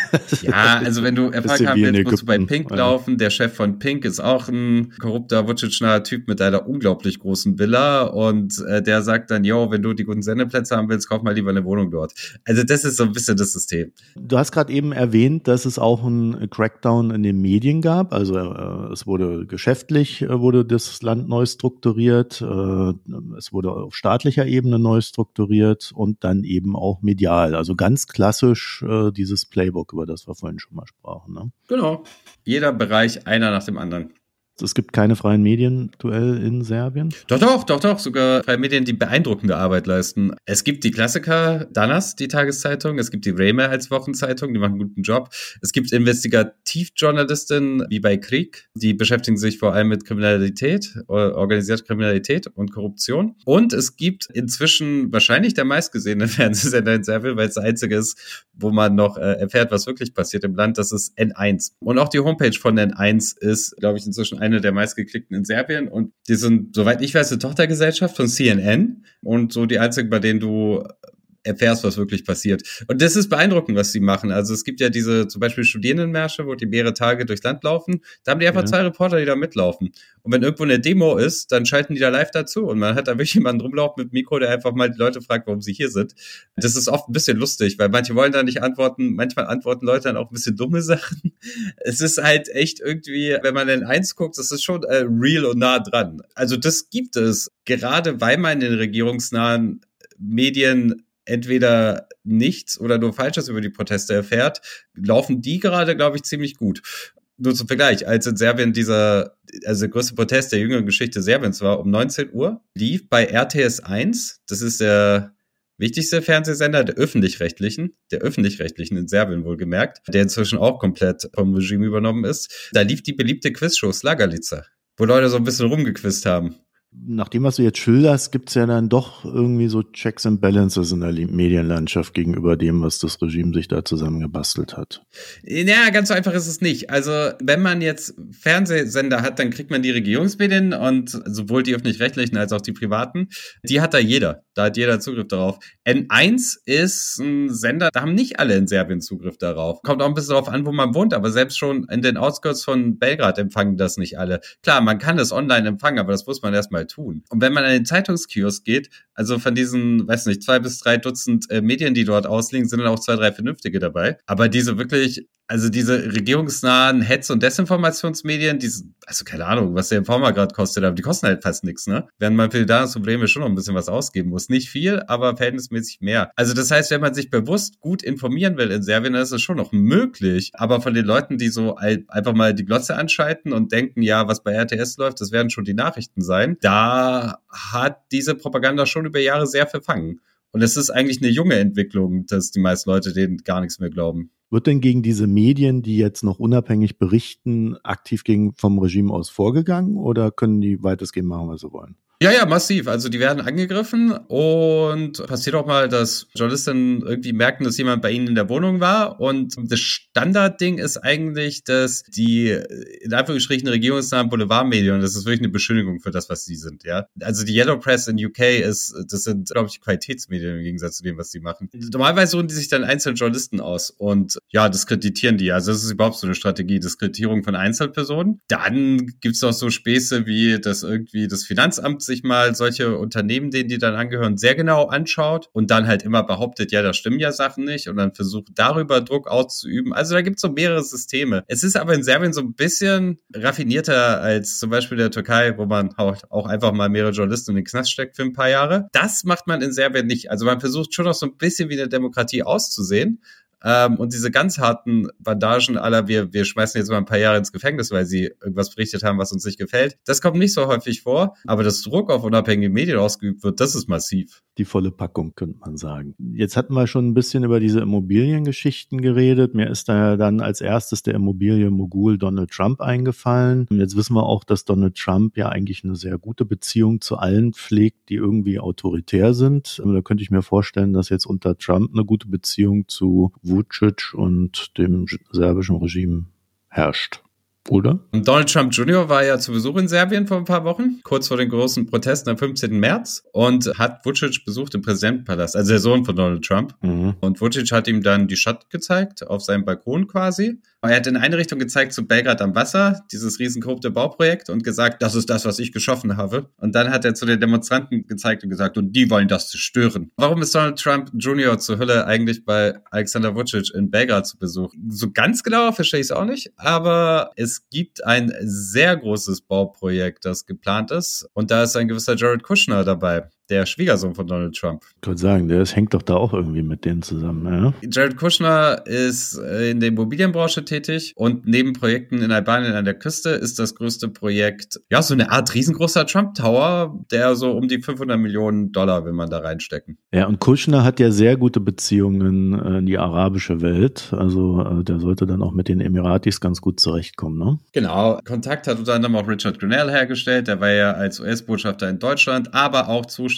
Speaker 3: Ja, also wenn du Erfolg haben willst, musst du bei Pink laufen. Der Chef von Pink ist auch ein korrupter, Vučić-naher Typ mit einer unglaublich großen Villa und der sagt dann, yo, wenn du die guten Sendeplätze haben willst, kauf mal lieber eine Wohnung dort. Also das ist so ein bisschen das System.
Speaker 2: Du hast gerade eben erwähnt, dass es auch einen Crackdown in den Medien gab. Also es wurde geschäftlich, wurde das Land neu strukturiert, es wurde auf staatlicher Ebene neu strukturiert und dann eben auch medial. Also ganz klassisch dieses Playbook, über das wir vorhin schon mal sprachen. Ne?
Speaker 3: Genau. Jeder Bereich, einer nach dem anderen.
Speaker 2: Es gibt keine freien Medien aktuell in Serbien?
Speaker 3: Doch. Sogar freie Medien, die beeindruckende Arbeit leisten. Es gibt die Klassiker, Danas, die Tageszeitung. Es gibt die Vreme als Wochenzeitung, die machen einen guten Job. Es gibt Investigativjournalistinnen wie bei Krieg. Die beschäftigen sich vor allem mit Kriminalität, organisierte Kriminalität und Korruption. Und es gibt inzwischen wahrscheinlich der meistgesehene Fernsehsender in Serbien, weil es der einzige ist, wo man noch erfährt, was wirklich passiert im Land. Das ist N1. Und auch die Homepage von N1 ist, glaube ich, inzwischen eine der meistgeklickten in Serbien und die sind, soweit ich weiß, eine Tochtergesellschaft von CNN und so die einzigen, bei denen du erfährst, was wirklich passiert. Und das ist beeindruckend, was sie machen. Also es gibt ja diese zum Beispiel Studierendenmärsche, wo die mehrere Tage durchs Land laufen. Da haben die einfach 2 Reporter, die da mitlaufen. Und wenn irgendwo eine Demo ist, dann schalten die da live dazu. Und man hat da wirklich jemanden rumlaufen mit Mikro, der einfach mal die Leute fragt, warum sie hier sind. Das ist oft ein bisschen lustig, weil manche wollen da nicht antworten. Manchmal antworten Leute dann auch ein bisschen dumme Sachen. Es ist halt echt irgendwie, wenn man in eins guckt, das ist schon real und nah dran. Also das gibt es, gerade weil man in den regierungsnahen Medien entweder nichts oder nur Falsches über die Proteste erfährt, laufen die gerade, glaube ich, ziemlich gut. Nur zum Vergleich, als in Serbien der größte Protest der jüngeren Geschichte Serbiens war, um 19 Uhr, lief bei RTS 1, das ist der wichtigste Fernsehsender der öffentlich-rechtlichen in Serbien wohlgemerkt, der inzwischen auch komplett vom Regime übernommen ist, da lief die beliebte Quizshow Slagalica, wo Leute so ein bisschen rumgequizt haben.
Speaker 2: Nach dem, was du jetzt schilderst, gibt's ja dann doch irgendwie so Checks and Balances in der Medienlandschaft gegenüber dem, was das Regime sich da zusammengebastelt hat.
Speaker 3: Ja, ganz so einfach ist es nicht. Also wenn man jetzt Fernsehsender hat, dann kriegt man die Regierungsmedien und sowohl die öffentlich-rechtlichen als auch die privaten, die hat da jeder. Da hat jeder Zugriff darauf. N1 ist ein Sender, da haben nicht alle in Serbien Zugriff darauf. Kommt auch ein bisschen darauf an, wo man wohnt, aber selbst schon in den Outskirts von Belgrad empfangen das nicht alle. Klar, man kann es online empfangen, aber das muss man erstmal tun. Und wenn man an den Zeitungskiosk geht, also von diesen, 2 bis 3 Dutzend Medien, die dort ausliegen, sind dann auch 2, 3 vernünftige dabei. Aber diese regierungsnahen Hetz- und Desinformationsmedien, also keine Ahnung, was der Informer gerade kostet, aber die kosten halt fast nichts, ne? Während man für das Problem schon noch ein bisschen was ausgeben muss. Nicht viel, aber verhältnismäßig mehr. Also das heißt, wenn man sich bewusst gut informieren will in Serbien, dann ist es schon noch möglich. Aber von den Leuten, die so einfach mal die Glotze anschalten und denken, ja, was bei RTS läuft, das werden schon die Nachrichten sein, da hat diese Propaganda schon über Jahre sehr verfangen. Und es ist eigentlich eine junge Entwicklung, dass die meisten Leute denen gar nichts mehr glauben.
Speaker 2: Wird denn gegen diese Medien, die jetzt noch unabhängig berichten, aktiv vom Regime aus vorgegangen oder können die weitestgehend machen, was sie wollen?
Speaker 3: Ja, massiv. Also die werden angegriffen und passiert auch mal, dass Journalisten irgendwie merken, dass jemand bei ihnen in der Wohnung war. Und das Standardding ist eigentlich, dass die in Anführungsstrichen regierungsnahen Boulevardmedien, und das ist wirklich eine Beschönigung für das, was sie sind, ja. Also die Yellow Press in UK das sind, glaube ich, Qualitätsmedien im Gegensatz zu dem, was sie machen. Normalerweise suchen die sich dann einzelne Journalisten aus und ja, diskreditieren die. Also das ist überhaupt so eine Strategie, Diskreditierung von Einzelpersonen. Dann gibt's noch so Späße wie, dass irgendwie das Finanzamt sich mal solche Unternehmen, denen die dann angehören, sehr genau anschaut und dann halt immer behauptet, ja, da stimmen ja Sachen nicht und dann versucht darüber Druck auszuüben. Also da gibt's so mehrere Systeme. Es ist aber in Serbien so ein bisschen raffinierter als zum Beispiel der Türkei, wo man auch einfach mal mehrere Journalisten in den Knast steckt für ein paar Jahre. Das macht man in Serbien nicht. Also man versucht schon noch so ein bisschen wie eine Demokratie auszusehen. Und diese ganz harten Bandagen aller, wir schmeißen jetzt mal ein paar Jahre ins Gefängnis, weil sie irgendwas berichtet haben, was uns nicht gefällt. Das kommt nicht so häufig vor, aber dass Druck auf unabhängige Medien ausgeübt wird, das ist massiv.
Speaker 2: Die volle Packung, könnte man sagen. Jetzt hatten wir schon ein bisschen über diese Immobiliengeschichten geredet. Mir ist da dann als erstes der Immobilienmogul Donald Trump eingefallen. Jetzt wissen wir auch, dass Donald Trump ja eigentlich eine sehr gute Beziehung zu allen pflegt, die irgendwie autoritär sind. Da könnte ich mir vorstellen, dass jetzt unter Trump eine gute Beziehung zu Vučić und dem serbischen Regime herrscht. Oder?
Speaker 3: Donald Trump Jr. war ja zu Besuch in Serbien vor ein paar Wochen, kurz vor den großen Protesten am 15. März und hat Vučić besucht im Präsidentenpalast, also der Sohn von Donald Trump. Mhm. Und Vučić hat ihm dann die Stadt gezeigt, auf seinem Balkon quasi. Er hat in eine Richtung gezeigt zu Belgrad am Wasser, dieses riesenkorrupte Bauprojekt und gesagt, das ist das, was ich geschaffen habe. Und dann hat er zu den Demonstranten gezeigt und gesagt, und die wollen das zerstören. Warum ist Donald Trump Jr. zur Hölle eigentlich bei Alexander Vučić in Belgrad zu Besuch? So ganz genau verstehe ich es auch nicht, aber es gibt ein sehr großes Bauprojekt, das geplant ist und da ist ein gewisser Jared Kushner dabei, der Schwiegersohn von Donald Trump.
Speaker 2: Ich würde sagen, hängt doch da auch irgendwie mit denen zusammen, ja?
Speaker 3: Jared Kushner ist in der Immobilienbranche tätig und neben Projekten in Albanien an der Küste ist das größte Projekt, ja, so eine Art riesengroßer Trump Tower, der so um die $500 Millionen will man da reinstecken.
Speaker 2: Ja, und Kushner hat ja sehr gute Beziehungen in die arabische Welt, also der sollte dann auch mit den Emiratis ganz gut zurechtkommen, ne?
Speaker 3: Genau, Kontakt hat unter anderem auch Richard Grenell hergestellt, der war ja als US-Botschafter in Deutschland, aber auch zuständig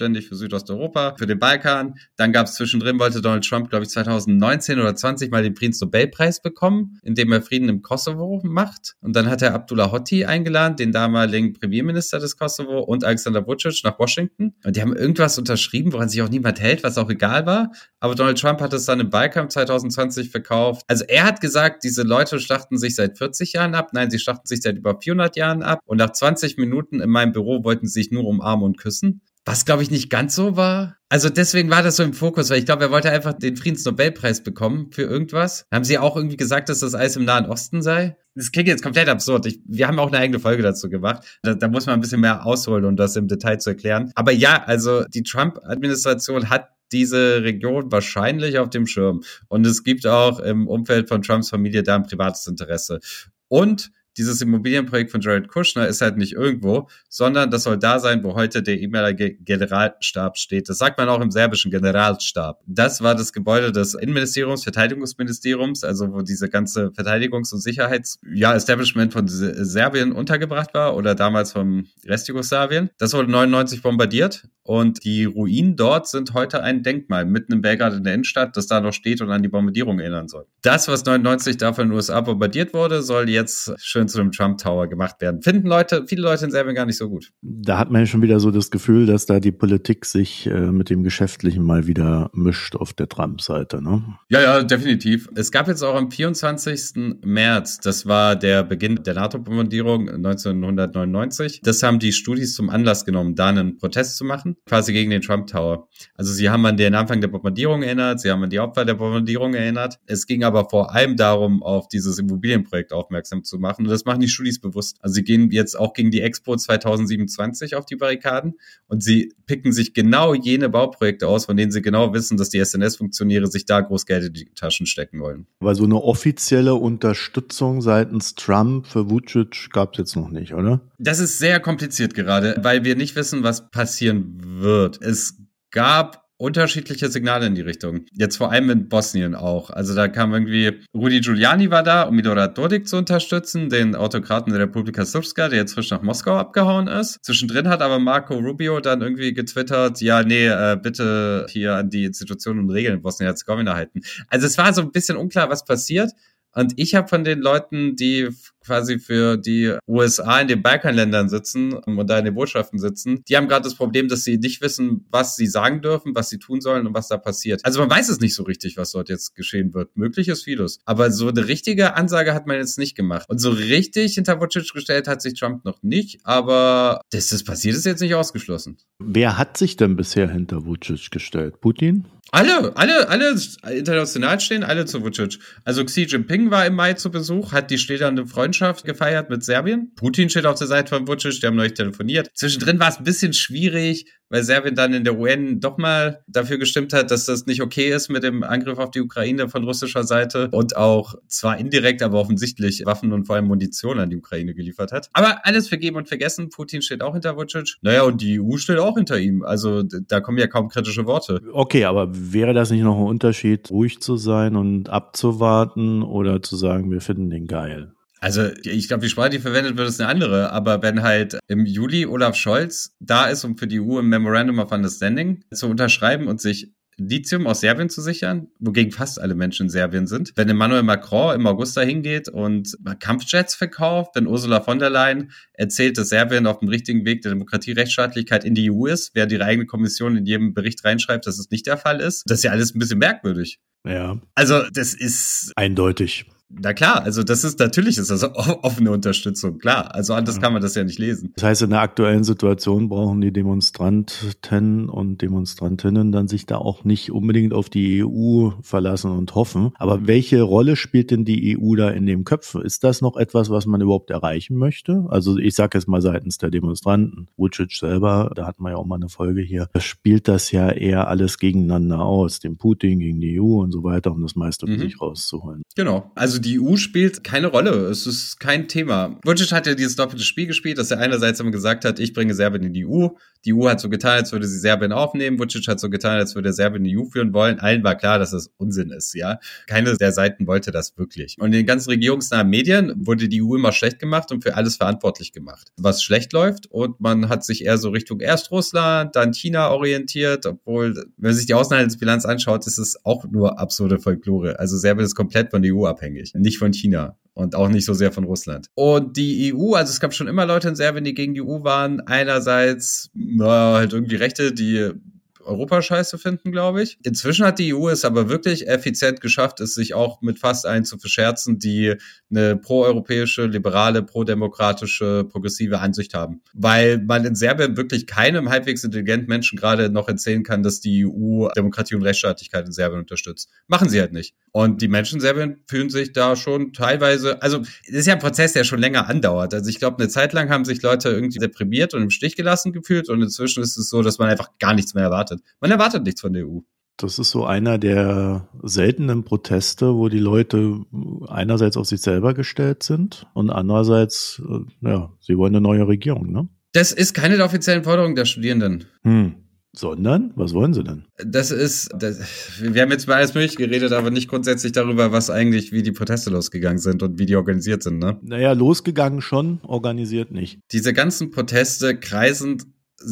Speaker 3: zuständig für Südosteuropa, für den Balkan. Dann gab es zwischendrin, wollte Donald Trump, glaube ich, 2019 oder 20 mal den Friedensnobelpreis bekommen, indem er Frieden im Kosovo macht. Und dann hat er Abdullah Hotti eingeladen, den damaligen Premierminister des Kosovo, und Alexander Vučić nach Washington. Und die haben irgendwas unterschrieben, woran sich auch niemand hält, was auch egal war. Aber Donald Trump hat es dann im Wahlkampf 2020 verkauft. Also er hat gesagt, diese Leute schlachten sich seit 40 Jahren ab. Nein, sie schlachten sich seit über 400 Jahren ab. Und nach 20 Minuten in meinem Büro wollten sie sich nur umarmen und küssen. Was, glaube ich, nicht ganz so war. Also deswegen war das so im Fokus, weil ich glaube, er wollte einfach den Friedensnobelpreis bekommen für irgendwas. Haben sie auch irgendwie gesagt, dass das alles im Nahen Osten sei? Das klingt jetzt komplett absurd. Wir haben auch eine eigene Folge dazu gemacht. Da muss man ein bisschen mehr ausholen, um das im Detail zu erklären. Aber ja, also die Trump-Administration hat diese Region wahrscheinlich auf dem Schirm. Und es gibt auch im Umfeld von Trumps Familie da ein privates Interesse. Und dieses Immobilienprojekt von Jared Kushner ist halt nicht irgendwo, sondern das soll da sein, wo heute der ehemalige Generalstab steht. Das sagt man auch im serbischen Generalstab. Das war das Gebäude des Innenministeriums, Verteidigungsministeriums, also wo diese ganze Verteidigungs- und Establishment von Serbien untergebracht war oder damals vom Rest Jugoslawien. Das wurde 99 bombardiert und die Ruinen dort sind heute ein Denkmal mitten in Belgrad in der Innenstadt, das da noch steht und an die Bombardierung erinnern soll. Das, was 99 da von den USA bombardiert wurde, soll jetzt schön zu dem Trump Tower gemacht werden. Finden viele Leute in Serbien gar nicht so gut.
Speaker 2: Da hat man ja schon wieder so das Gefühl, dass da die Politik sich mit dem Geschäftlichen mal wieder mischt auf der Trump-Seite, ne?
Speaker 3: Ja, definitiv. Es gab jetzt auch am 24. März, das war der Beginn der NATO-Bombardierung 1999. Das haben die Studis zum Anlass genommen, da einen Protest zu machen, quasi gegen den Trump Tower. Also sie haben an den Anfang der Bombardierung erinnert, sie haben an die Opfer der Bombardierung erinnert. Es ging aber vor allem darum, auf dieses Immobilienprojekt aufmerksam zu machen. Und das machen die Studis bewusst. Also sie gehen jetzt auch gegen die Expo 2027 auf die Barrikaden und sie picken sich genau jene Bauprojekte aus, von denen sie genau wissen, dass die SNS-Funktionäre sich da groß Geld in die Taschen stecken wollen.
Speaker 2: Aber so eine offizielle Unterstützung seitens Trump für Vučić gab es jetzt noch nicht, oder?
Speaker 3: Das ist sehr kompliziert gerade, weil wir nicht wissen, was passieren wird. Es gab unterschiedliche Signale in die Richtung. Jetzt vor allem in Bosnien auch. Also da kam irgendwie, Rudi Giuliani war da, um Milorad Dodik zu unterstützen, den Autokraten der Republika Srpska, der jetzt frisch nach Moskau abgehauen ist. Zwischendrin hat aber Marco Rubio dann irgendwie getwittert, bitte hier an die Institutionen und Regeln in Bosnien-Herzegowina halten. Also es war so ein bisschen unklar, was passiert. Und ich habe von den Leuten, die quasi für die USA in den Balkanländern sitzen und da in den Botschaften sitzen, die haben gerade das Problem, dass sie nicht wissen, was sie sagen dürfen, was sie tun sollen und was da passiert. Also man weiß es nicht so richtig, was dort jetzt geschehen wird. Möglich ist vieles. Aber so eine richtige Ansage hat man jetzt nicht gemacht. Und so richtig hinter Vučić gestellt hat sich Trump noch nicht, aber dass das passiert, ist jetzt nicht ausgeschlossen.
Speaker 2: Wer hat sich denn bisher hinter Vučić gestellt? Putin?
Speaker 3: Alle international stehen, alle zu Vučić. Also Xi Jinping war im Mai zu Besuch, hat die schledernde Freundschaft gefeiert mit Serbien. Putin steht auf der Seite von Vučić, die haben neulich telefoniert. Zwischendrin war es ein bisschen schwierig, weil Serbien dann in der UN doch mal dafür gestimmt hat, dass das nicht okay ist mit dem Angriff auf die Ukraine von russischer Seite und auch zwar indirekt, aber offensichtlich Waffen und vor allem Munition an die Ukraine geliefert hat. Aber alles vergeben und vergessen, Putin steht auch hinter Vučić. Naja, und die EU steht auch hinter ihm. Also da kommen ja kaum kritische Worte.
Speaker 2: Okay, aber wäre das nicht noch ein Unterschied, ruhig zu sein und abzuwarten oder zu sagen, wir finden den geil?
Speaker 3: Also ich glaube, die Sprache, die verwendet wird, ist eine andere. Aber wenn halt im Juli Olaf Scholz da ist, um für die EU ein Memorandum of Understanding zu unterschreiben und sich Lithium aus Serbien zu sichern, wogegen fast alle Menschen in Serbien sind. Wenn Emmanuel Macron im August dahin geht und Kampfjets verkauft, wenn Ursula von der Leyen erzählt, dass Serbien auf dem richtigen Weg der Demokratie, Rechtsstaatlichkeit in die EU ist, während ihre eigene Kommission in jedem Bericht reinschreibt, dass es nicht der Fall ist, das ist ja alles ein bisschen merkwürdig.
Speaker 2: Ja.
Speaker 3: Also das ist
Speaker 2: eindeutig.
Speaker 3: Na klar, also natürlich ist das offene Unterstützung, klar. Also anders kann man das ja nicht lesen.
Speaker 2: Das heißt, in der aktuellen Situation brauchen die Demonstranten und Demonstrantinnen dann sich da auch nicht unbedingt auf die EU verlassen und hoffen. Aber welche Rolle spielt denn die EU da in den Köpfen? Ist das noch etwas, was man überhaupt erreichen möchte? Also ich sage jetzt mal seitens der Demonstranten. Vučić selber, da hatten wir ja auch mal eine Folge hier, da spielt das ja eher alles gegeneinander aus. Den Putin gegen die EU und so weiter, um das meiste für sich rauszuholen.
Speaker 3: Genau. Also die EU spielt keine Rolle. Es ist kein Thema. Vučić hat ja dieses doppelte Spiel gespielt, dass er einerseits immer gesagt hat, ich bringe Serbien in die EU. Die EU hat so getan, als würde sie Serbien aufnehmen. Vučić hat so getan, als würde er Serbien in die EU führen wollen. Allen war klar, dass das Unsinn ist, ja. Keine der Seiten wollte das wirklich. Und in den ganzen regierungsnahen Medien wurde die EU immer schlecht gemacht und für alles verantwortlich gemacht, was schlecht läuft. Und man hat sich eher so Richtung erst Russland, dann China orientiert, obwohl, wenn man sich die Außenhandelsbilanz anschaut, ist es auch nur absurde Folklore. Also Serbien ist komplett von der EU abhängig, nicht von China. Und auch nicht so sehr von Russland. Und die EU, also es gab schon immer Leute in Serbien, die gegen die EU waren. Einerseits, halt irgendwie Rechte, die Europa scheiße finden, glaube ich. Inzwischen hat die EU es aber wirklich effizient geschafft, es sich auch mit fast allen zu verscherzen, die eine proeuropäische, liberale, prodemokratische, progressive Ansicht haben. Weil man in Serbien wirklich keinem halbwegs intelligenten Menschen gerade noch erzählen kann, dass die EU Demokratie und Rechtsstaatlichkeit in Serbien unterstützt. Machen sie halt nicht. Und die Menschen in Serbien fühlen sich da schon teilweise, also es ist ja ein Prozess, der schon länger andauert. Also ich glaube, eine Zeit lang haben sich Leute irgendwie deprimiert und im Stich gelassen gefühlt und inzwischen ist es so, dass man einfach gar nichts mehr erwartet. Man erwartet nichts von der EU.
Speaker 2: Das ist so einer der seltenen Proteste, wo die Leute einerseits auf sich selber gestellt sind und andererseits, sie wollen eine neue Regierung, ne?
Speaker 3: Das ist keine der offiziellen Forderungen der Studierenden.
Speaker 2: Sondern? Was wollen sie denn?
Speaker 3: Wir haben jetzt über alles Mögliche geredet, aber nicht grundsätzlich darüber, wie die Proteste losgegangen sind und wie die organisiert sind, ne?
Speaker 2: Naja, losgegangen schon, organisiert nicht.
Speaker 3: Diese ganzen Proteste kreisen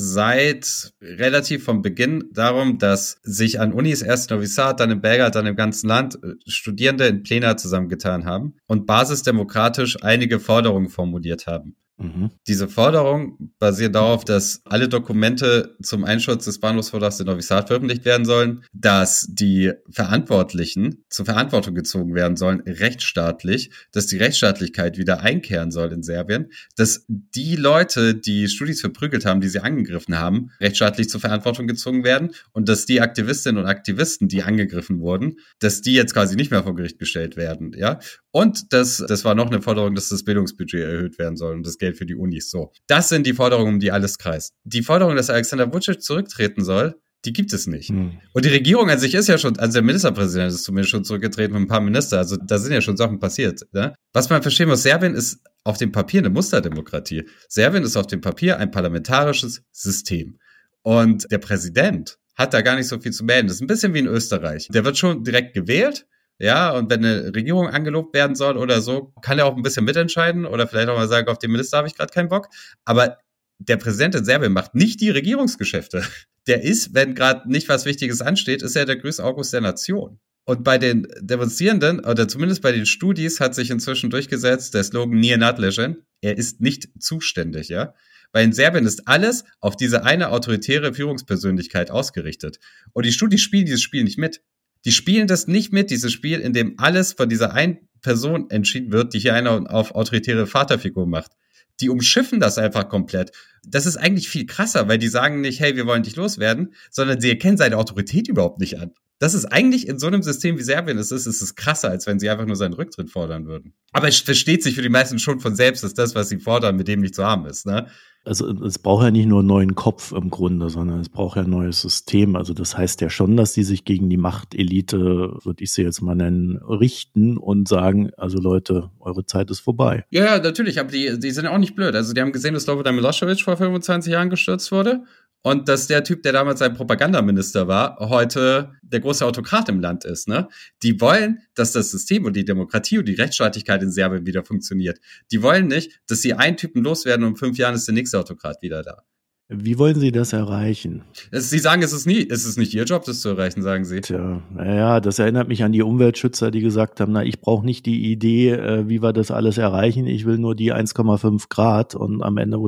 Speaker 3: seit relativ vom Beginn darum, dass sich an Unis erst in Novi Sad, dann in Belgrad, dann im ganzen Land Studierende in Plena zusammengetan haben und basisdemokratisch einige Forderungen formuliert haben. Diese Forderungen basieren darauf, dass alle Dokumente zum Einschutz des Bahnhofsvordaches in Novi Sad veröffentlicht werden sollen, dass die Verantwortlichen zur Verantwortung gezogen werden sollen, rechtsstaatlich, dass die Rechtsstaatlichkeit wieder einkehren soll in Serbien, dass die Leute, die Studis verprügelt haben, die sie angegriffen haben, rechtsstaatlich zur Verantwortung gezogen werden und dass die Aktivistinnen und Aktivisten, die angegriffen wurden, dass die jetzt quasi nicht mehr vor Gericht gestellt werden, ja. Und das war noch eine Forderung, dass das Bildungsbudget erhöht werden soll und das Geld für die Unis. So, das sind die Forderungen, um die alles kreist. Die Forderung, dass Alexander Vučić zurücktreten soll, die gibt es nicht. Und die Regierung an sich ist ja schon, also der Ministerpräsident ist zumindest schon zurückgetreten mit ein paar Minister, also da sind ja schon Sachen passiert. Ne? Was man verstehen muss, Serbien ist auf dem Papier eine Musterdemokratie. Serbien ist auf dem Papier ein parlamentarisches System. Und der Präsident hat da gar nicht so viel zu melden. Das ist ein bisschen wie in Österreich. Der wird schon direkt gewählt. Ja, und wenn eine Regierung angelobt werden soll oder so, kann er auch ein bisschen mitentscheiden oder vielleicht auch mal sagen, auf den Minister habe ich gerade keinen Bock. Aber der Präsident in Serbien macht nicht die Regierungsgeschäfte. Der ist, wenn gerade nicht was Wichtiges ansteht, ist er der größte August der Nation. Und bei den Demonstrierenden, oder zumindest bei den Studis, hat sich inzwischen durchgesetzt der Slogan Nije nadležan. Er ist nicht zuständig, ja. Weil in Serbien ist alles auf diese eine autoritäre Führungspersönlichkeit ausgerichtet. Und die Studis spielen dieses Spiel nicht mit. Die spielen das nicht mit, dieses Spiel, in dem alles von dieser einen Person entschieden wird, die hier eine auf autoritäre Vaterfigur macht. Die umschiffen das einfach komplett. Das ist eigentlich viel krasser, weil die sagen nicht, hey, wir wollen dich loswerden, sondern sie erkennen seine Autorität überhaupt nicht an. Das ist eigentlich in so einem System wie Serbien ist es krasser, als wenn sie einfach nur seinen Rücktritt fordern würden. Aber es versteht sich für die meisten schon von selbst, dass das, was sie fordern, mit dem nicht zu haben ist, ne?
Speaker 2: Also es braucht ja nicht nur einen neuen Kopf im Grunde, sondern es braucht ja ein neues System. Also das heißt ja schon, dass die sich gegen die Machtelite, würde ich sie jetzt mal nennen, richten und sagen, also Leute, eure Zeit ist vorbei.
Speaker 3: Ja, natürlich, aber die sind ja auch nicht blöd. Also die haben gesehen, dass Slobodan Milošević vor 25 Jahren gestürzt wurde. Und dass der Typ, der damals sein Propagandaminister war, heute der große Autokrat im Land ist, ne? Die wollen, dass das System und die Demokratie und die Rechtsstaatlichkeit in Serbien wieder funktioniert. Die wollen nicht, dass sie einen Typen loswerden und in 5 Jahren ist der nächste Autokrat wieder da.
Speaker 2: Wie wollen Sie das erreichen?
Speaker 3: Sie sagen, es ist nicht Ihr Job, das zu erreichen, sagen Sie.
Speaker 2: Tja, naja, das erinnert mich an die Umweltschützer, die gesagt haben, ich brauche nicht die Idee, wie wir das alles erreichen, ich will nur die 1,5 Grad und am Ende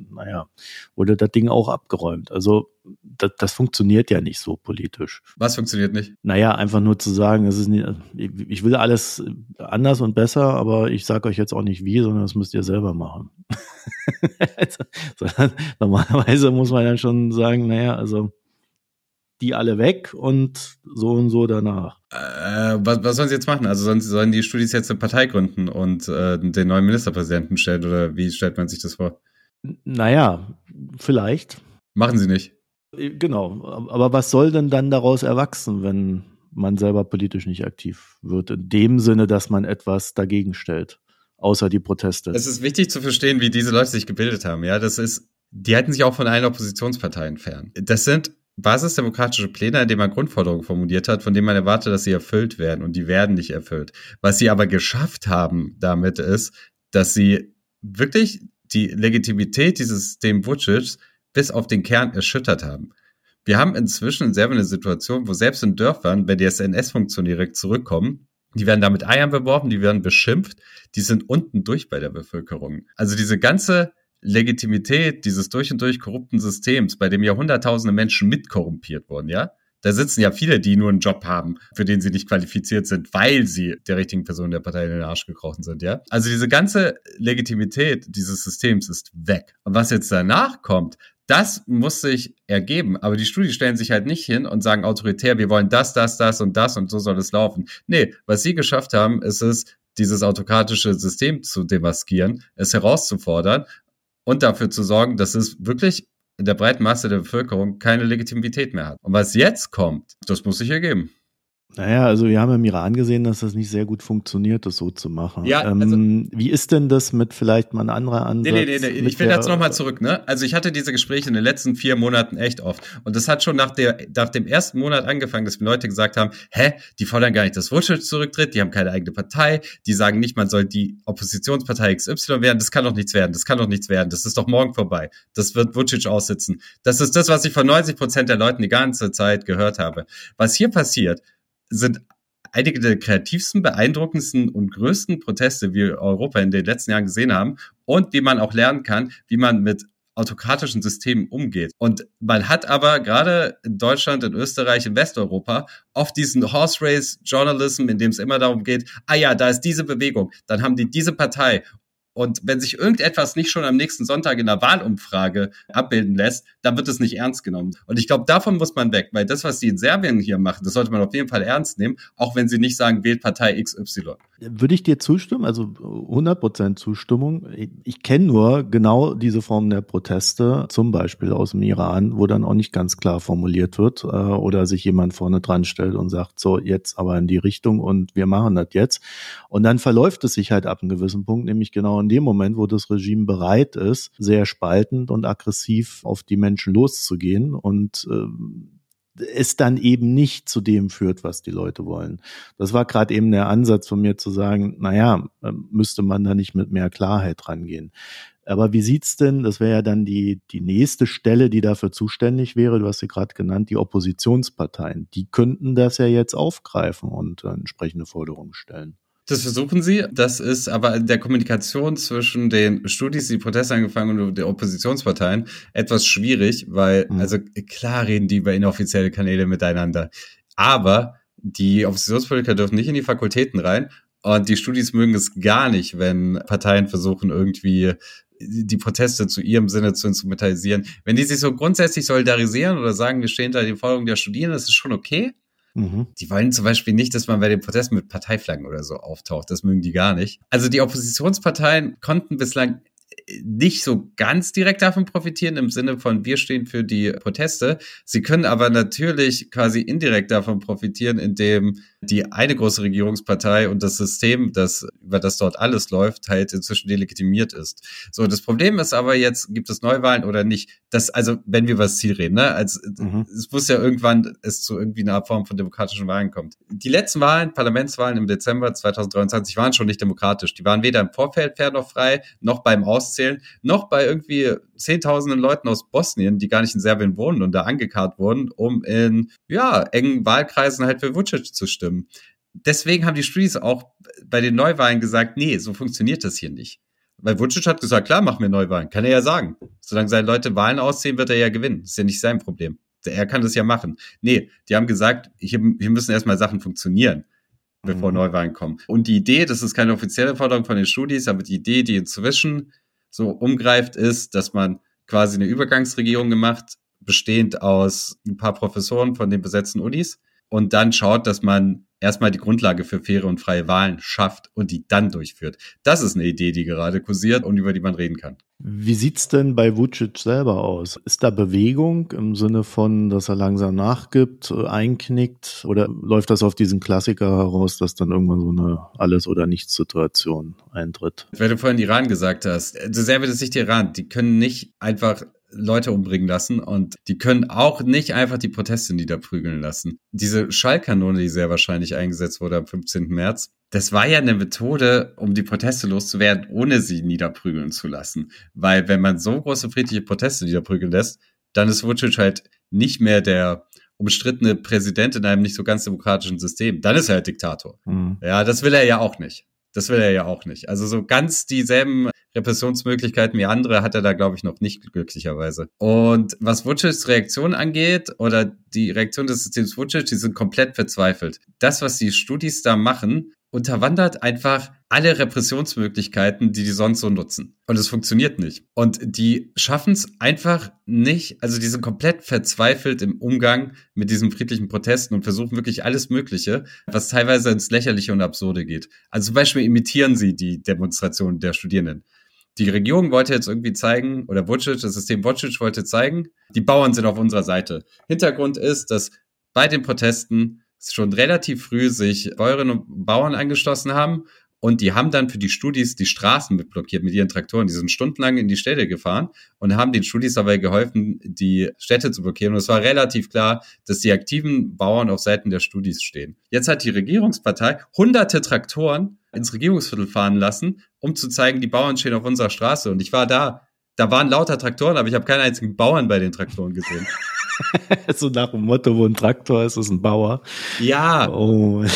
Speaker 2: wurde das Ding auch abgeräumt. Also das funktioniert ja nicht so politisch.
Speaker 3: Was funktioniert nicht?
Speaker 2: Naja, einfach nur zu sagen, es ist nicht, ich will alles anders und besser, aber ich sage euch jetzt auch nicht wie, sondern das müsst ihr selber machen. Normalerweise muss man dann schon sagen, also die alle weg und so danach.
Speaker 3: Was sollen sie jetzt machen? Also sollen die Studis jetzt eine Partei gründen und den neuen Ministerpräsidenten stellen oder wie stellt man sich das vor?
Speaker 2: Naja, vielleicht.
Speaker 3: Machen sie nicht.
Speaker 2: Genau, aber was soll denn dann daraus erwachsen, wenn man selber politisch nicht aktiv wird. In dem Sinne, dass man etwas dagegen stellt, außer die Proteste.
Speaker 3: Es ist wichtig zu verstehen, wie diese Leute sich gebildet haben. Ja, die halten sich auch von allen Oppositionsparteien fern. Das sind basisdemokratische Pläne, in denen man Grundforderungen formuliert hat, von denen man erwartet, dass sie erfüllt werden, und die werden nicht erfüllt. Was sie aber geschafft haben damit ist, dass sie wirklich die Legitimität dieses Systems Vučić bis auf den Kern erschüttert haben. Wir haben inzwischen in Serbien eine Situation, wo selbst in Dörfern, wenn die SNS-Funktionäre zurückkommen, die werden da mit Eiern beworfen, die werden beschimpft, die sind unten durch bei der Bevölkerung. Also diese ganze Legitimität dieses durch und durch korrupten Systems, bei dem ja hunderttausende Menschen mitkorrumpiert wurden, ja? Da sitzen ja viele, die nur einen Job haben, für den sie nicht qualifiziert sind, weil sie der richtigen Person der Partei in den Arsch gekrochen sind, ja? Also diese ganze Legitimität dieses Systems ist weg. Und was jetzt danach kommt, das muss sich ergeben. Aber die Studien stellen sich halt nicht hin und sagen autoritär, wir wollen das und so soll es laufen. Nee, was sie geschafft haben, ist es, dieses autokratische System zu demaskieren, es herauszufordern und dafür zu sorgen, dass es wirklich in der breiten Masse der Bevölkerung keine Legitimität mehr hat. Und was jetzt kommt, das muss sich ergeben.
Speaker 2: Naja, also wir haben im Iran gesehen, dass das nicht sehr gut funktioniert, das so zu machen.
Speaker 3: Ja, also,
Speaker 2: wie ist denn das mit vielleicht mal ein anderer Ansatz?
Speaker 3: Nee. Ich will jetzt nochmal zurück, ne? Also ich hatte diese Gespräche in den letzten 4 Monaten echt oft. Und das hat schon nach dem ersten Monat angefangen, dass mir Leute gesagt haben, die fordern gar nicht, dass Vučić zurücktritt, die haben keine eigene Partei, die sagen nicht, man soll die Oppositionspartei XY werden, das kann doch nichts werden, das ist doch morgen vorbei, das wird Vučić aussitzen. Das ist das, was ich von 90% der Leuten die ganze Zeit gehört habe. Was hier passiert, sind einige der kreativsten, beeindruckendsten und größten Proteste, wie Europa in den letzten Jahren gesehen haben, und wie man auch lernen kann, wie man mit autokratischen Systemen umgeht. Und man hat aber gerade in Deutschland, in Österreich, in Westeuropa oft diesen Horse Race Journalism, in dem es immer darum geht, da ist diese Bewegung, dann haben die diese Partei. Und wenn sich irgendetwas nicht schon am nächsten Sonntag in der Wahlumfrage abbilden lässt, dann wird es nicht ernst genommen. Und ich glaube, davon muss man weg, weil das, was die in Serbien hier machen, das sollte man auf jeden Fall ernst nehmen, auch wenn sie nicht sagen, wählt Partei XY.
Speaker 2: Würde ich dir zustimmen, also 100% Zustimmung. Ich kenne nur genau diese Formen der Proteste, zum Beispiel aus dem Iran, wo dann auch nicht ganz klar formuliert wird oder sich jemand vorne dran stellt und sagt, so jetzt aber in die Richtung und wir machen das jetzt. Und dann verläuft es sich halt ab einem gewissen Punkt, nämlich genau in dem Moment, wo das Regime bereit ist, sehr spaltend und aggressiv auf die Menschen loszugehen und es dann eben nicht zu dem führt, was die Leute wollen. Das war gerade eben der Ansatz von mir zu sagen, müsste man da nicht mit mehr Klarheit rangehen. Aber wie sieht's denn, das wäre ja dann die nächste Stelle, die dafür zuständig wäre, du hast sie gerade genannt, die Oppositionsparteien. Die könnten das ja jetzt aufgreifen und entsprechende Forderungen stellen.
Speaker 3: Das versuchen sie. Das ist aber in der Kommunikation zwischen den Studis, die Proteste angefangen und den Oppositionsparteien etwas schwierig, weil, also klar reden die über inoffizielle Kanäle miteinander, aber die Oppositionspolitiker dürfen nicht in die Fakultäten rein und die Studis mögen es gar nicht, wenn Parteien versuchen, irgendwie die Proteste zu ihrem Sinne zu instrumentalisieren. Wenn die sich so grundsätzlich solidarisieren oder sagen, wir stehen hinter den Forderungen der Studierenden, das ist schon okay. Die wollen zum Beispiel nicht, dass man bei den Protesten mit Parteiflaggen oder so auftaucht. Das mögen die gar nicht. Also die Oppositionsparteien konnten bislang nicht so ganz direkt davon profitieren, im Sinne von wir stehen für die Proteste. Sie können aber natürlich quasi indirekt davon profitieren, indem die eine große Regierungspartei und das System, über das dort alles läuft, halt inzwischen delegitimiert ist. So, das Problem ist aber jetzt, gibt es Neuwahlen oder nicht? Also, wenn wir über das Ziel reden, ne? Es muss ja irgendwann zu irgendwie einer Form von demokratischen Wahlen kommt. Die letzten Wahlen, Parlamentswahlen im Dezember 2023, waren schon nicht demokratisch. Die waren weder im Vorfeld fair noch frei, noch beim Auszählen, noch bei irgendwie Zehntausenden Leuten aus Bosnien, die gar nicht in Serbien wohnen und da angekarrt wurden, um in engen Wahlkreisen halt für Vučić zu stimmen. Deswegen haben die Studis auch bei den Neuwahlen gesagt, nee, so funktioniert das hier nicht. Weil Vučić hat gesagt, klar, machen wir Neuwahlen. Kann er ja sagen. Solange seine Leute Wahlen auszählen, wird er ja gewinnen. Das ist ja nicht sein Problem. Er kann das ja machen. Nee, die haben gesagt, hier müssen erstmal Sachen funktionieren, bevor Neuwahlen kommen. Und die Idee, das ist keine offizielle Forderung von den Studis, aber die Idee, die inzwischen so umgreift, ist, dass man quasi eine Übergangsregierung gemacht, bestehend aus ein paar Professoren von den besetzten Unis und dann schaut, dass man erstmal die Grundlage für faire und freie Wahlen schafft und die dann durchführt. Das ist eine Idee, die gerade kursiert und über die man reden kann.
Speaker 2: Wie sieht's denn bei Vučić selber aus? Ist da Bewegung im Sinne von, dass er langsam nachgibt, einknickt? Oder läuft das auf diesen Klassiker heraus, dass dann irgendwann so eine Alles-oder-nichts-Situation eintritt?
Speaker 3: Weil du vorhin Iran gesagt hast, Serbien ist nicht Iran. Die können nicht einfach Leute umbringen lassen und die können auch nicht einfach die Proteste niederprügeln lassen. Diese Schallkanone, die sehr wahrscheinlich eingesetzt wurde am 15. März, das war ja eine Methode, um die Proteste loszuwerden, ohne sie niederprügeln zu lassen. Weil wenn man so große friedliche Proteste niederprügeln lässt, dann ist Vučić halt nicht mehr der umstrittene Präsident in einem nicht so ganz demokratischen System. Dann ist er halt Diktator. Mhm. Ja, das will er ja auch nicht. Also so ganz dieselben Repressionsmöglichkeiten wie andere hat er da, glaube ich, noch nicht, glücklicherweise. Und was Vučićs Reaktion angeht, oder die Reaktion des Systems Vučić, die sind komplett verzweifelt. Das, was die Studis da machen, unterwandert einfach alle Repressionsmöglichkeiten, die sonst so nutzen. Und es funktioniert nicht. Und die schaffen es einfach nicht, also die sind komplett verzweifelt im Umgang mit diesen friedlichen Protesten und versuchen wirklich alles Mögliche, was teilweise ins Lächerliche und Absurde geht. Also zum Beispiel imitieren sie die Demonstrationen der Studierenden. Die Regierung wollte jetzt irgendwie zeigen, oder Vučić, das System Vučić wollte zeigen, die Bauern sind auf unserer Seite. Hintergrund ist, dass bei den Protesten schon relativ früh sich Bäuerinnen und Bauern angeschlossen haben und die haben dann für die Studis die Straßen mit blockiert mit ihren Traktoren. Die sind stundenlang in die Städte gefahren und haben den Studis dabei geholfen, die Städte zu blockieren. Und es war relativ klar, dass die aktiven Bauern auf Seiten der Studis stehen. Jetzt hat die Regierungspartei hunderte Traktoren ins Regierungsviertel fahren lassen, um zu zeigen, die Bauern stehen auf unserer Straße. Und ich war da waren lauter Traktoren, aber ich habe keinen einzigen Bauern bei den Traktoren gesehen.
Speaker 2: So nach dem Motto, wo ein Traktor ist, ist ein Bauer.
Speaker 3: Ja.
Speaker 2: Oh.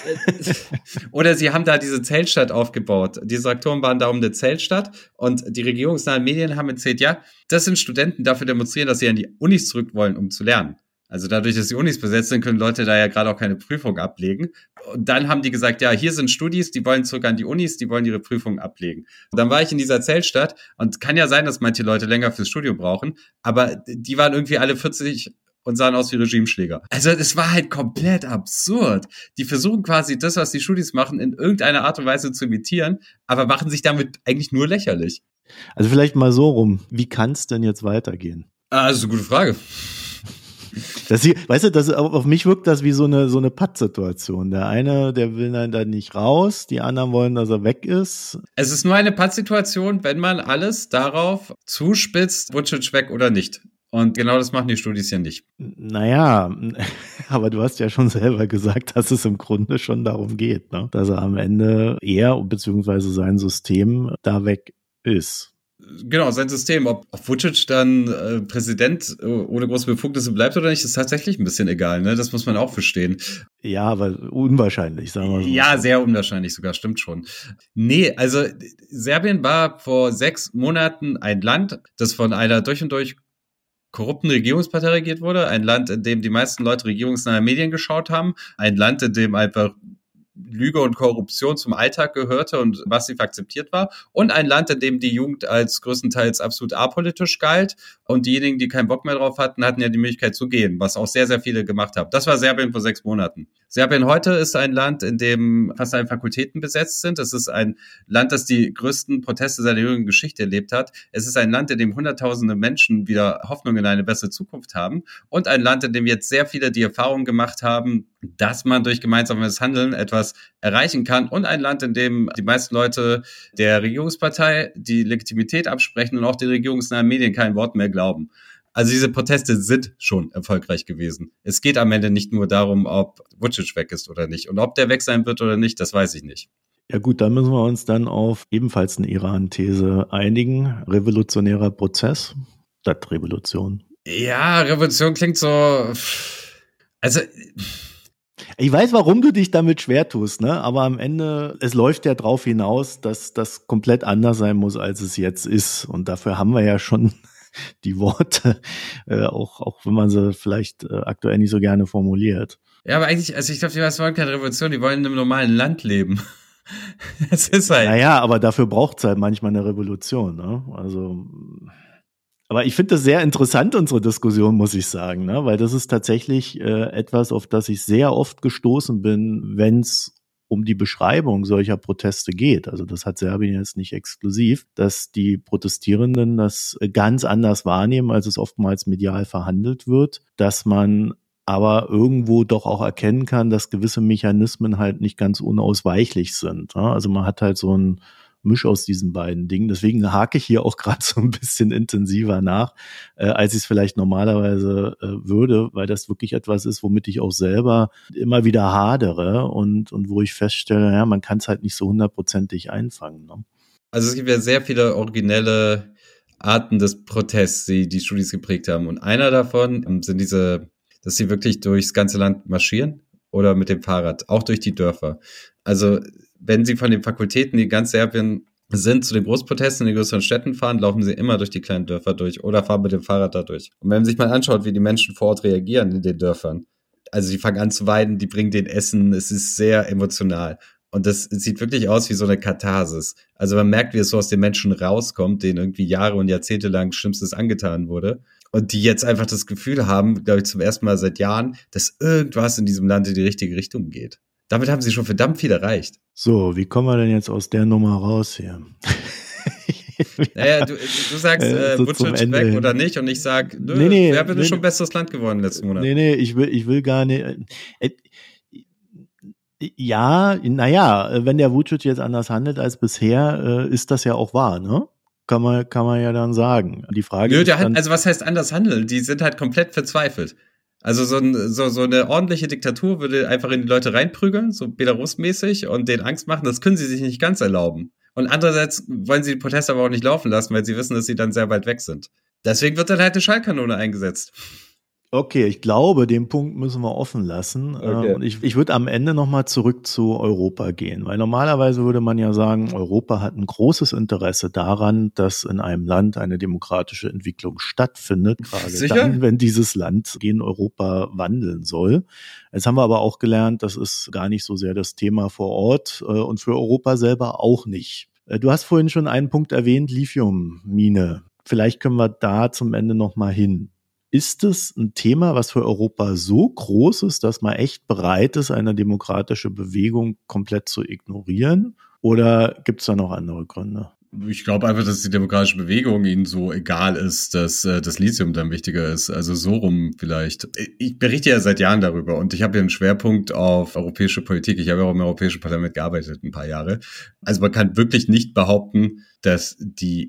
Speaker 3: Oder sie haben da diese Zeltstadt aufgebaut. Diese Traktoren waren da um eine Zeltstadt und die regierungsnahen Medien haben erzählt, ja, das sind Studenten, dafür demonstrieren, dass sie an die Unis zurück wollen, um zu lernen. Also dadurch, dass die Unis besetzt sind, können Leute da ja gerade auch keine Prüfung ablegen. Und dann haben die gesagt, ja, hier sind Studis, die wollen zurück an die Unis, die wollen ihre Prüfungen ablegen. Und dann war ich in dieser Zeltstadt und kann ja sein, dass manche Leute länger fürs Studium brauchen, aber die waren irgendwie alle 40 und sahen aus wie Regimeschläger. Also es war halt komplett absurd. Die versuchen quasi das, was die Studis machen, in irgendeiner Art und Weise zu imitieren, aber machen sich damit eigentlich nur lächerlich.
Speaker 2: Also vielleicht mal so rum, wie kann es denn jetzt weitergehen?
Speaker 3: Das ist eine gute Frage.
Speaker 2: Weißt du, auf mich wirkt das wie so eine Pattsituation. Der eine, der will dann nicht raus, die anderen wollen, dass er weg ist.
Speaker 3: Es ist nur eine Pattsituation, wenn man alles darauf zuspitzt, Vučić weg oder nicht. Und genau das machen die Studis ja nicht.
Speaker 2: Naja, aber du hast ja schon selber gesagt, dass es im Grunde schon darum geht, ne? Dass er am Ende beziehungsweise sein System da weg ist.
Speaker 3: Genau, sein System. Ob Vučić dann Präsident ohne große Befugnisse bleibt oder nicht, ist tatsächlich ein bisschen egal, ne? Das muss man auch verstehen.
Speaker 2: Ja, aber unwahrscheinlich, sagen wir so.
Speaker 3: Ja, sehr unwahrscheinlich sogar, stimmt schon. Nee, also Serbien war vor 6 Monaten ein Land, das von einer durch und durch korrupten Regierungspartei regiert wurde. Ein Land, in dem die meisten Leute regierungsnahe Medien geschaut haben. Ein Land, in dem einfach Lüge und Korruption zum Alltag gehörte und massiv akzeptiert war. Und ein Land, in dem die Jugend als größtenteils absolut apolitisch galt. Und diejenigen, die keinen Bock mehr drauf hatten, hatten ja die Möglichkeit zu gehen, was auch sehr, sehr viele gemacht haben. Das war Serbien vor 6 Monaten. Serbien heute ist ein Land, in dem fast alle Fakultäten besetzt sind. Es ist ein Land, das die größten Proteste seiner jüngeren Geschichte erlebt hat. Es ist ein Land, in dem hunderttausende Menschen wieder Hoffnung in eine bessere Zukunft haben. Und ein Land, in dem jetzt sehr viele die Erfahrung gemacht haben, dass man durch gemeinsames Handeln etwas erreichen kann. Und ein Land, in dem die meisten Leute der Regierungspartei die Legitimität absprechen und auch den regierungsnahen Medien kein Wort mehr glauben. Also diese Proteste sind schon erfolgreich gewesen. Es geht am Ende nicht nur darum, ob Vučić weg ist oder nicht. Und ob der weg sein wird oder nicht, das weiß ich nicht.
Speaker 2: Ja gut, dann müssen wir uns dann auf ebenfalls eine Iran-These einigen. Revolutionärer Prozess statt Revolution.
Speaker 3: Ja, Revolution klingt so... Also...
Speaker 2: Ich weiß, warum du dich damit schwer tust, ne? Aber am Ende, es läuft ja drauf hinaus, dass das komplett anders sein muss, als es jetzt ist. Und dafür haben wir ja schon die Worte, auch wenn man sie vielleicht aktuell nicht so gerne formuliert.
Speaker 3: Ja, aber eigentlich, also ich glaube, die wollen keine Revolution, die wollen in einem normalen Land leben. Das ist halt.
Speaker 2: Naja, aber dafür braucht es halt manchmal eine Revolution, ne? Also Aber ich finde das sehr interessant, unsere Diskussion, muss ich sagen, ne? Weil das ist tatsächlich etwas, auf das ich sehr oft gestoßen bin, wenn es um die Beschreibung solcher Proteste geht. Also das hat Serbien jetzt nicht exklusiv, dass die Protestierenden das ganz anders wahrnehmen, als es oftmals medial verhandelt wird, dass man aber irgendwo doch auch erkennen kann, dass gewisse Mechanismen halt nicht ganz unausweichlich sind. Ne? Also man hat halt so ein Misch aus diesen beiden Dingen. Deswegen hake ich hier auch gerade so ein bisschen intensiver nach, als ich es vielleicht normalerweise würde, weil das wirklich etwas ist, womit ich auch selber immer wieder hadere und wo ich feststelle, ja, man kann es halt nicht so 100%ig einfangen. Ne?
Speaker 3: Also es gibt ja sehr viele originelle Arten des Protests, die Studis geprägt haben. Und einer davon sind dass sie wirklich durchs ganze Land marschieren oder mit dem Fahrrad, auch durch die Dörfer. Also wenn sie von den Fakultäten, die ganz Serbien sind, zu den Großprotesten in den größeren Städten fahren, laufen sie immer durch die kleinen Dörfer durch oder fahren mit dem Fahrrad da durch. Und wenn man sich mal anschaut, wie die Menschen vor Ort reagieren in den Dörfern, also die fangen an zu weinen, die bringen denen Essen, es ist sehr emotional. Und das sieht wirklich aus wie so eine Katharsis. Also man merkt, wie es so aus den Menschen rauskommt, denen irgendwie Jahre und Jahrzehnte lang Schlimmstes angetan wurde. Und die jetzt einfach das Gefühl haben, glaube ich, zum ersten Mal seit Jahren, dass irgendwas in diesem Land in die richtige Richtung geht. Damit haben sie schon verdammt viel erreicht.
Speaker 2: So, wie kommen wir denn jetzt aus der Nummer raus hier?
Speaker 3: Naja, du sagst, Vučić weg oder nicht? Und ich sag, Serbien ist schon ein besseres Land geworden letzten Monat.
Speaker 2: Nee, ich will gar nicht. Ja, naja, wenn der Vučić jetzt anders handelt als bisher, ist das ja auch wahr, ne? Kann man ja dann sagen. Die Frage ist dann,
Speaker 3: also was heißt anders handeln? Die sind halt komplett verzweifelt. Also so eine ordentliche Diktatur würde einfach in die Leute reinprügeln, so Belarus-mäßig, und denen Angst machen. Das können sie sich nicht ganz erlauben. Und andererseits wollen sie die Proteste aber auch nicht laufen lassen, weil sie wissen, dass sie dann sehr weit weg sind. Deswegen wird dann halt eine Schallkanone eingesetzt.
Speaker 2: Okay, ich glaube, den Punkt müssen wir offen lassen. Okay. Und ich würde am Ende nochmal zurück zu Europa gehen, weil normalerweise würde man ja sagen, Europa hat ein großes Interesse daran, dass in einem Land eine demokratische Entwicklung stattfindet, gerade dann, wenn dieses Land gegen Europa wandeln soll. Jetzt haben wir aber auch gelernt, das ist gar nicht so sehr das Thema vor Ort und für Europa selber auch nicht. Du hast vorhin schon einen Punkt erwähnt, Lithiummine. Vielleicht können wir da zum Ende nochmal hin. Ist es ein Thema, was für Europa so groß ist, dass man echt bereit ist, eine demokratische Bewegung komplett zu ignorieren? Oder gibt es da noch andere Gründe?
Speaker 3: Ich glaube einfach, dass die demokratische Bewegung ihnen so egal ist, dass das Lithium dann wichtiger ist. Also so rum vielleicht. Ich berichte ja seit Jahren darüber und ich habe ja einen Schwerpunkt auf europäische Politik. Ich habe ja auch im Europäischen Parlament gearbeitet, ein paar Jahre. Also man kann wirklich nicht behaupten, dass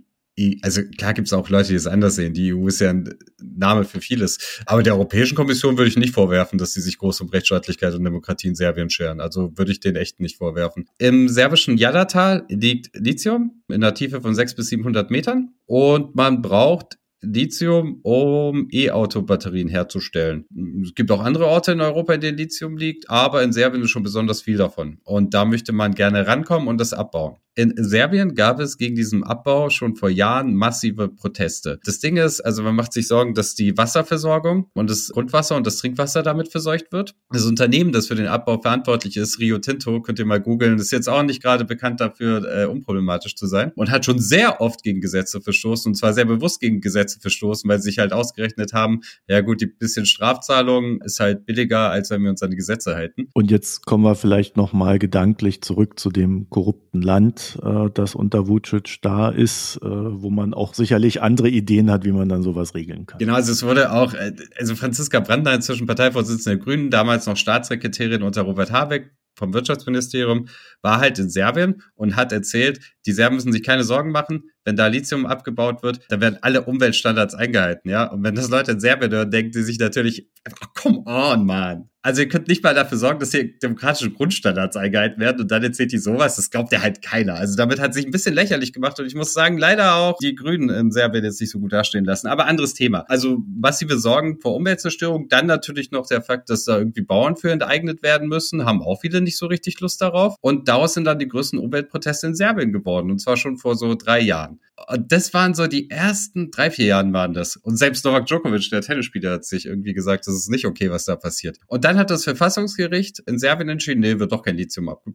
Speaker 3: also klar gibt es auch Leute, die es anders sehen. Die EU ist ja ein Name für vieles. Aber der Europäischen Kommission würde ich nicht vorwerfen, dass sie sich groß um Rechtsstaatlichkeit und Demokratie in Serbien scheren. Also würde ich denen echt nicht vorwerfen. Im serbischen Jadar-Tal liegt Lithium in einer Tiefe von 600 bis 700 Metern. Und man braucht Lithium, um E-Auto-Batterien herzustellen. Es gibt auch andere Orte in Europa, in denen Lithium liegt, aber in Serbien ist schon besonders viel davon. Und da möchte man gerne rankommen und das abbauen. In Serbien gab es gegen diesen Abbau schon vor Jahren massive Proteste. Das Ding ist, also man macht sich Sorgen, dass die Wasserversorgung und das Grundwasser und das Trinkwasser damit verseucht wird. Das Unternehmen, das für den Abbau verantwortlich ist, Rio Tinto, könnt ihr mal googeln, ist jetzt auch nicht gerade bekannt dafür, unproblematisch zu sein und hat schon sehr oft gegen Gesetze verstoßen und zwar sehr bewusst gegen Gesetze verstoßen, weil sie sich halt ausgerechnet haben, ja gut, die bisschen Strafzahlung ist halt billiger, als wenn wir uns an die Gesetze halten.
Speaker 2: Und jetzt kommen wir vielleicht nochmal gedanklich zurück zu dem korrupten Land, das unter Vučić da ist, wo man auch sicherlich andere Ideen hat, wie man dann sowas regeln kann.
Speaker 3: Genau, also es wurde auch, also Franziska Brandner, inzwischen Parteivorsitzende der Grünen, damals noch Staatssekretärin unter Robert Habeck vom Wirtschaftsministerium, war halt in Serbien und hat erzählt, die Serben müssen sich keine Sorgen machen, wenn da Lithium abgebaut wird, dann werden alle Umweltstandards eingehalten, ja. Und wenn das Leute in Serbien hören, denken sie sich natürlich, come on, man. Also ihr könnt nicht mal dafür sorgen, dass hier demokratische Grundstandards eingehalten werden und dann erzählt die sowas, das glaubt ja halt keiner. Also damit hat sich ein bisschen lächerlich gemacht und ich muss sagen, leider auch die Grünen in Serbien jetzt nicht so gut dastehen lassen. Aber anderes Thema. Also massive Sorgen vor Umweltzerstörung, dann natürlich noch der Fakt, dass da irgendwie Bauern für enteignet werden müssen, haben auch viele nicht so richtig Lust darauf. Und daraus sind dann die größten Umweltproteste in Serbien geworden und zwar schon vor so 3 Jahren. Und das waren so die ersten 3-4 Jahren waren das. Und selbst Novak Djokovic, der Tennisspieler, hat sich irgendwie gesagt, das ist nicht okay, was da passiert. Und dann hat das Verfassungsgericht in Serbien entschieden, nee, wird doch kein Lithium abgebaut.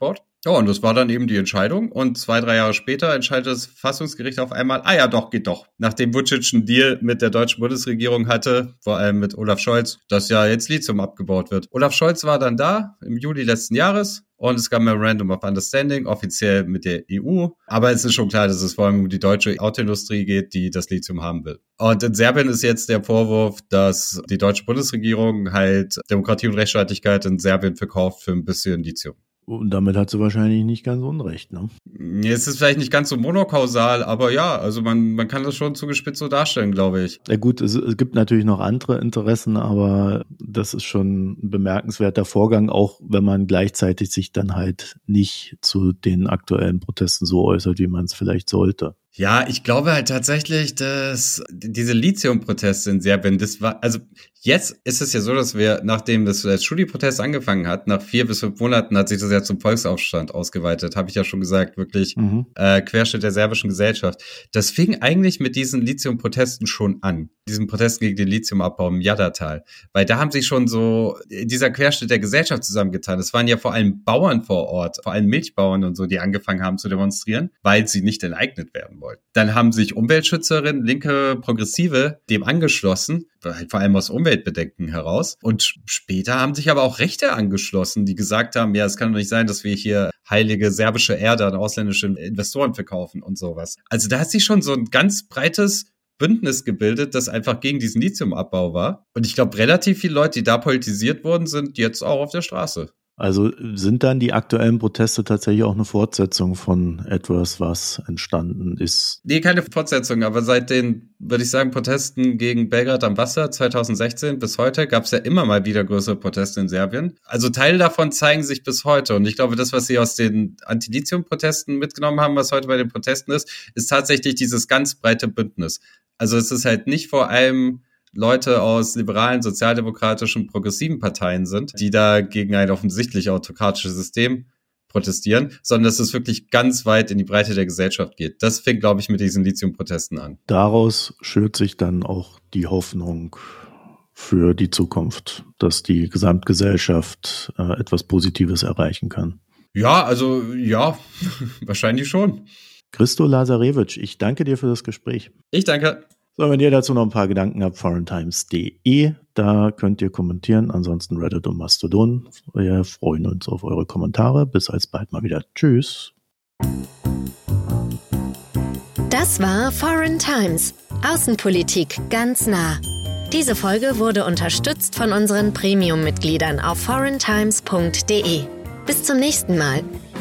Speaker 3: Ja, und das war dann eben die Entscheidung. Und 2-3 Jahre später entscheidet das Verfassungsgericht auf einmal, ja doch, geht doch. Nachdem Vučić einen Deal mit der deutschen Bundesregierung hatte, vor allem mit Olaf Scholz, dass ja jetzt Lithium abgebaut wird. Olaf Scholz war dann da im Juli letzten Jahres. Und es gab ein Memorandum of Understanding, offiziell mit der EU. Aber es ist schon klar, dass es vor allem um die deutsche Autoindustrie geht, die das Lithium haben will. Und in Serbien ist jetzt der Vorwurf, dass die deutsche Bundesregierung halt Demokratie und Rechtsstaatlichkeit in Serbien verkauft für ein bisschen Lithium.
Speaker 2: Und damit hat sie wahrscheinlich nicht ganz unrecht, ne?
Speaker 3: Es ist vielleicht nicht ganz so monokausal, aber ja, also man kann das schon zugespitzt so darstellen, glaube ich.
Speaker 2: Ja gut, es gibt natürlich noch andere Interessen, aber das ist schon ein bemerkenswerter Vorgang, auch wenn man gleichzeitig sich dann halt nicht zu den aktuellen Protesten so äußert, wie man es vielleicht sollte.
Speaker 3: Ja, ich glaube halt tatsächlich, dass diese Lithium-Proteste in Serbien, das war, also jetzt ist es ja so, dass wir, nachdem das als Schuli-Protest angefangen hat, nach 4 bis 5 Monaten hat sich das ja zum Volksaufstand ausgeweitet, habe ich ja schon gesagt, wirklich Querschnitt der serbischen Gesellschaft. Das fing eigentlich mit diesen Lithium-Protesten schon an, diesen Protesten gegen den Lithiumabbau im Jaddertal, weil da haben sich schon so dieser Querschnitt der Gesellschaft zusammengetan. Es waren ja vor allem Bauern vor Ort, vor allem Milchbauern und so, die angefangen haben zu demonstrieren, weil sie nicht enteignet werden wollten. Dann haben sich Umweltschützerinnen, linke Progressive dem angeschlossen, vor allem aus Umweltbedenken heraus. Und später haben sich aber auch Rechte angeschlossen, die gesagt haben, ja, es kann doch nicht sein, dass wir hier heilige serbische Erde an ausländische Investoren verkaufen und sowas. Also da hat sich schon so ein ganz breites Bündnis gebildet, das einfach gegen diesen Lithiumabbau war. Und ich glaube, relativ viele Leute, die da politisiert wurden, sind jetzt auch auf der Straße.
Speaker 2: Also sind dann die aktuellen Proteste tatsächlich auch eine Fortsetzung von etwas, was entstanden ist?
Speaker 3: Nee, keine Fortsetzung, aber seit den, würde ich sagen, Protesten gegen Belgrad am Wasser 2016 bis heute gab es ja immer mal wieder größere Proteste in Serbien. Also Teile davon zeigen sich bis heute. Und ich glaube, das, was sie aus den Anti-Lithium-Protesten mitgenommen haben, was heute bei den Protesten ist tatsächlich dieses ganz breite Bündnis. Also es ist halt nicht vor allem Leute aus liberalen, sozialdemokratischen, progressiven Parteien sind, die da gegen ein offensichtlich autokratisches System protestieren, sondern dass es wirklich ganz weit in die Breite der Gesellschaft geht. Das fing, glaube ich, mit diesen Lithium-Protesten an.
Speaker 2: Daraus schürt sich dann auch die Hoffnung für die Zukunft, dass die Gesamtgesellschaft etwas Positives erreichen kann.
Speaker 3: Ja, also ja, wahrscheinlich schon.
Speaker 2: Christo Lazarevic, ich danke dir für das Gespräch.
Speaker 3: Ich danke.
Speaker 2: So, wenn ihr dazu noch ein paar Gedanken habt, foreigntimes.de, da könnt ihr kommentieren. Ansonsten Reddit und Mastodon. Wir freuen uns auf eure Kommentare. Bis alsbald mal wieder. Tschüss.
Speaker 1: Das war Foreign Times. Außenpolitik ganz nah. Diese Folge wurde unterstützt von unseren Premium-Mitgliedern auf foreigntimes.de. Bis zum nächsten Mal.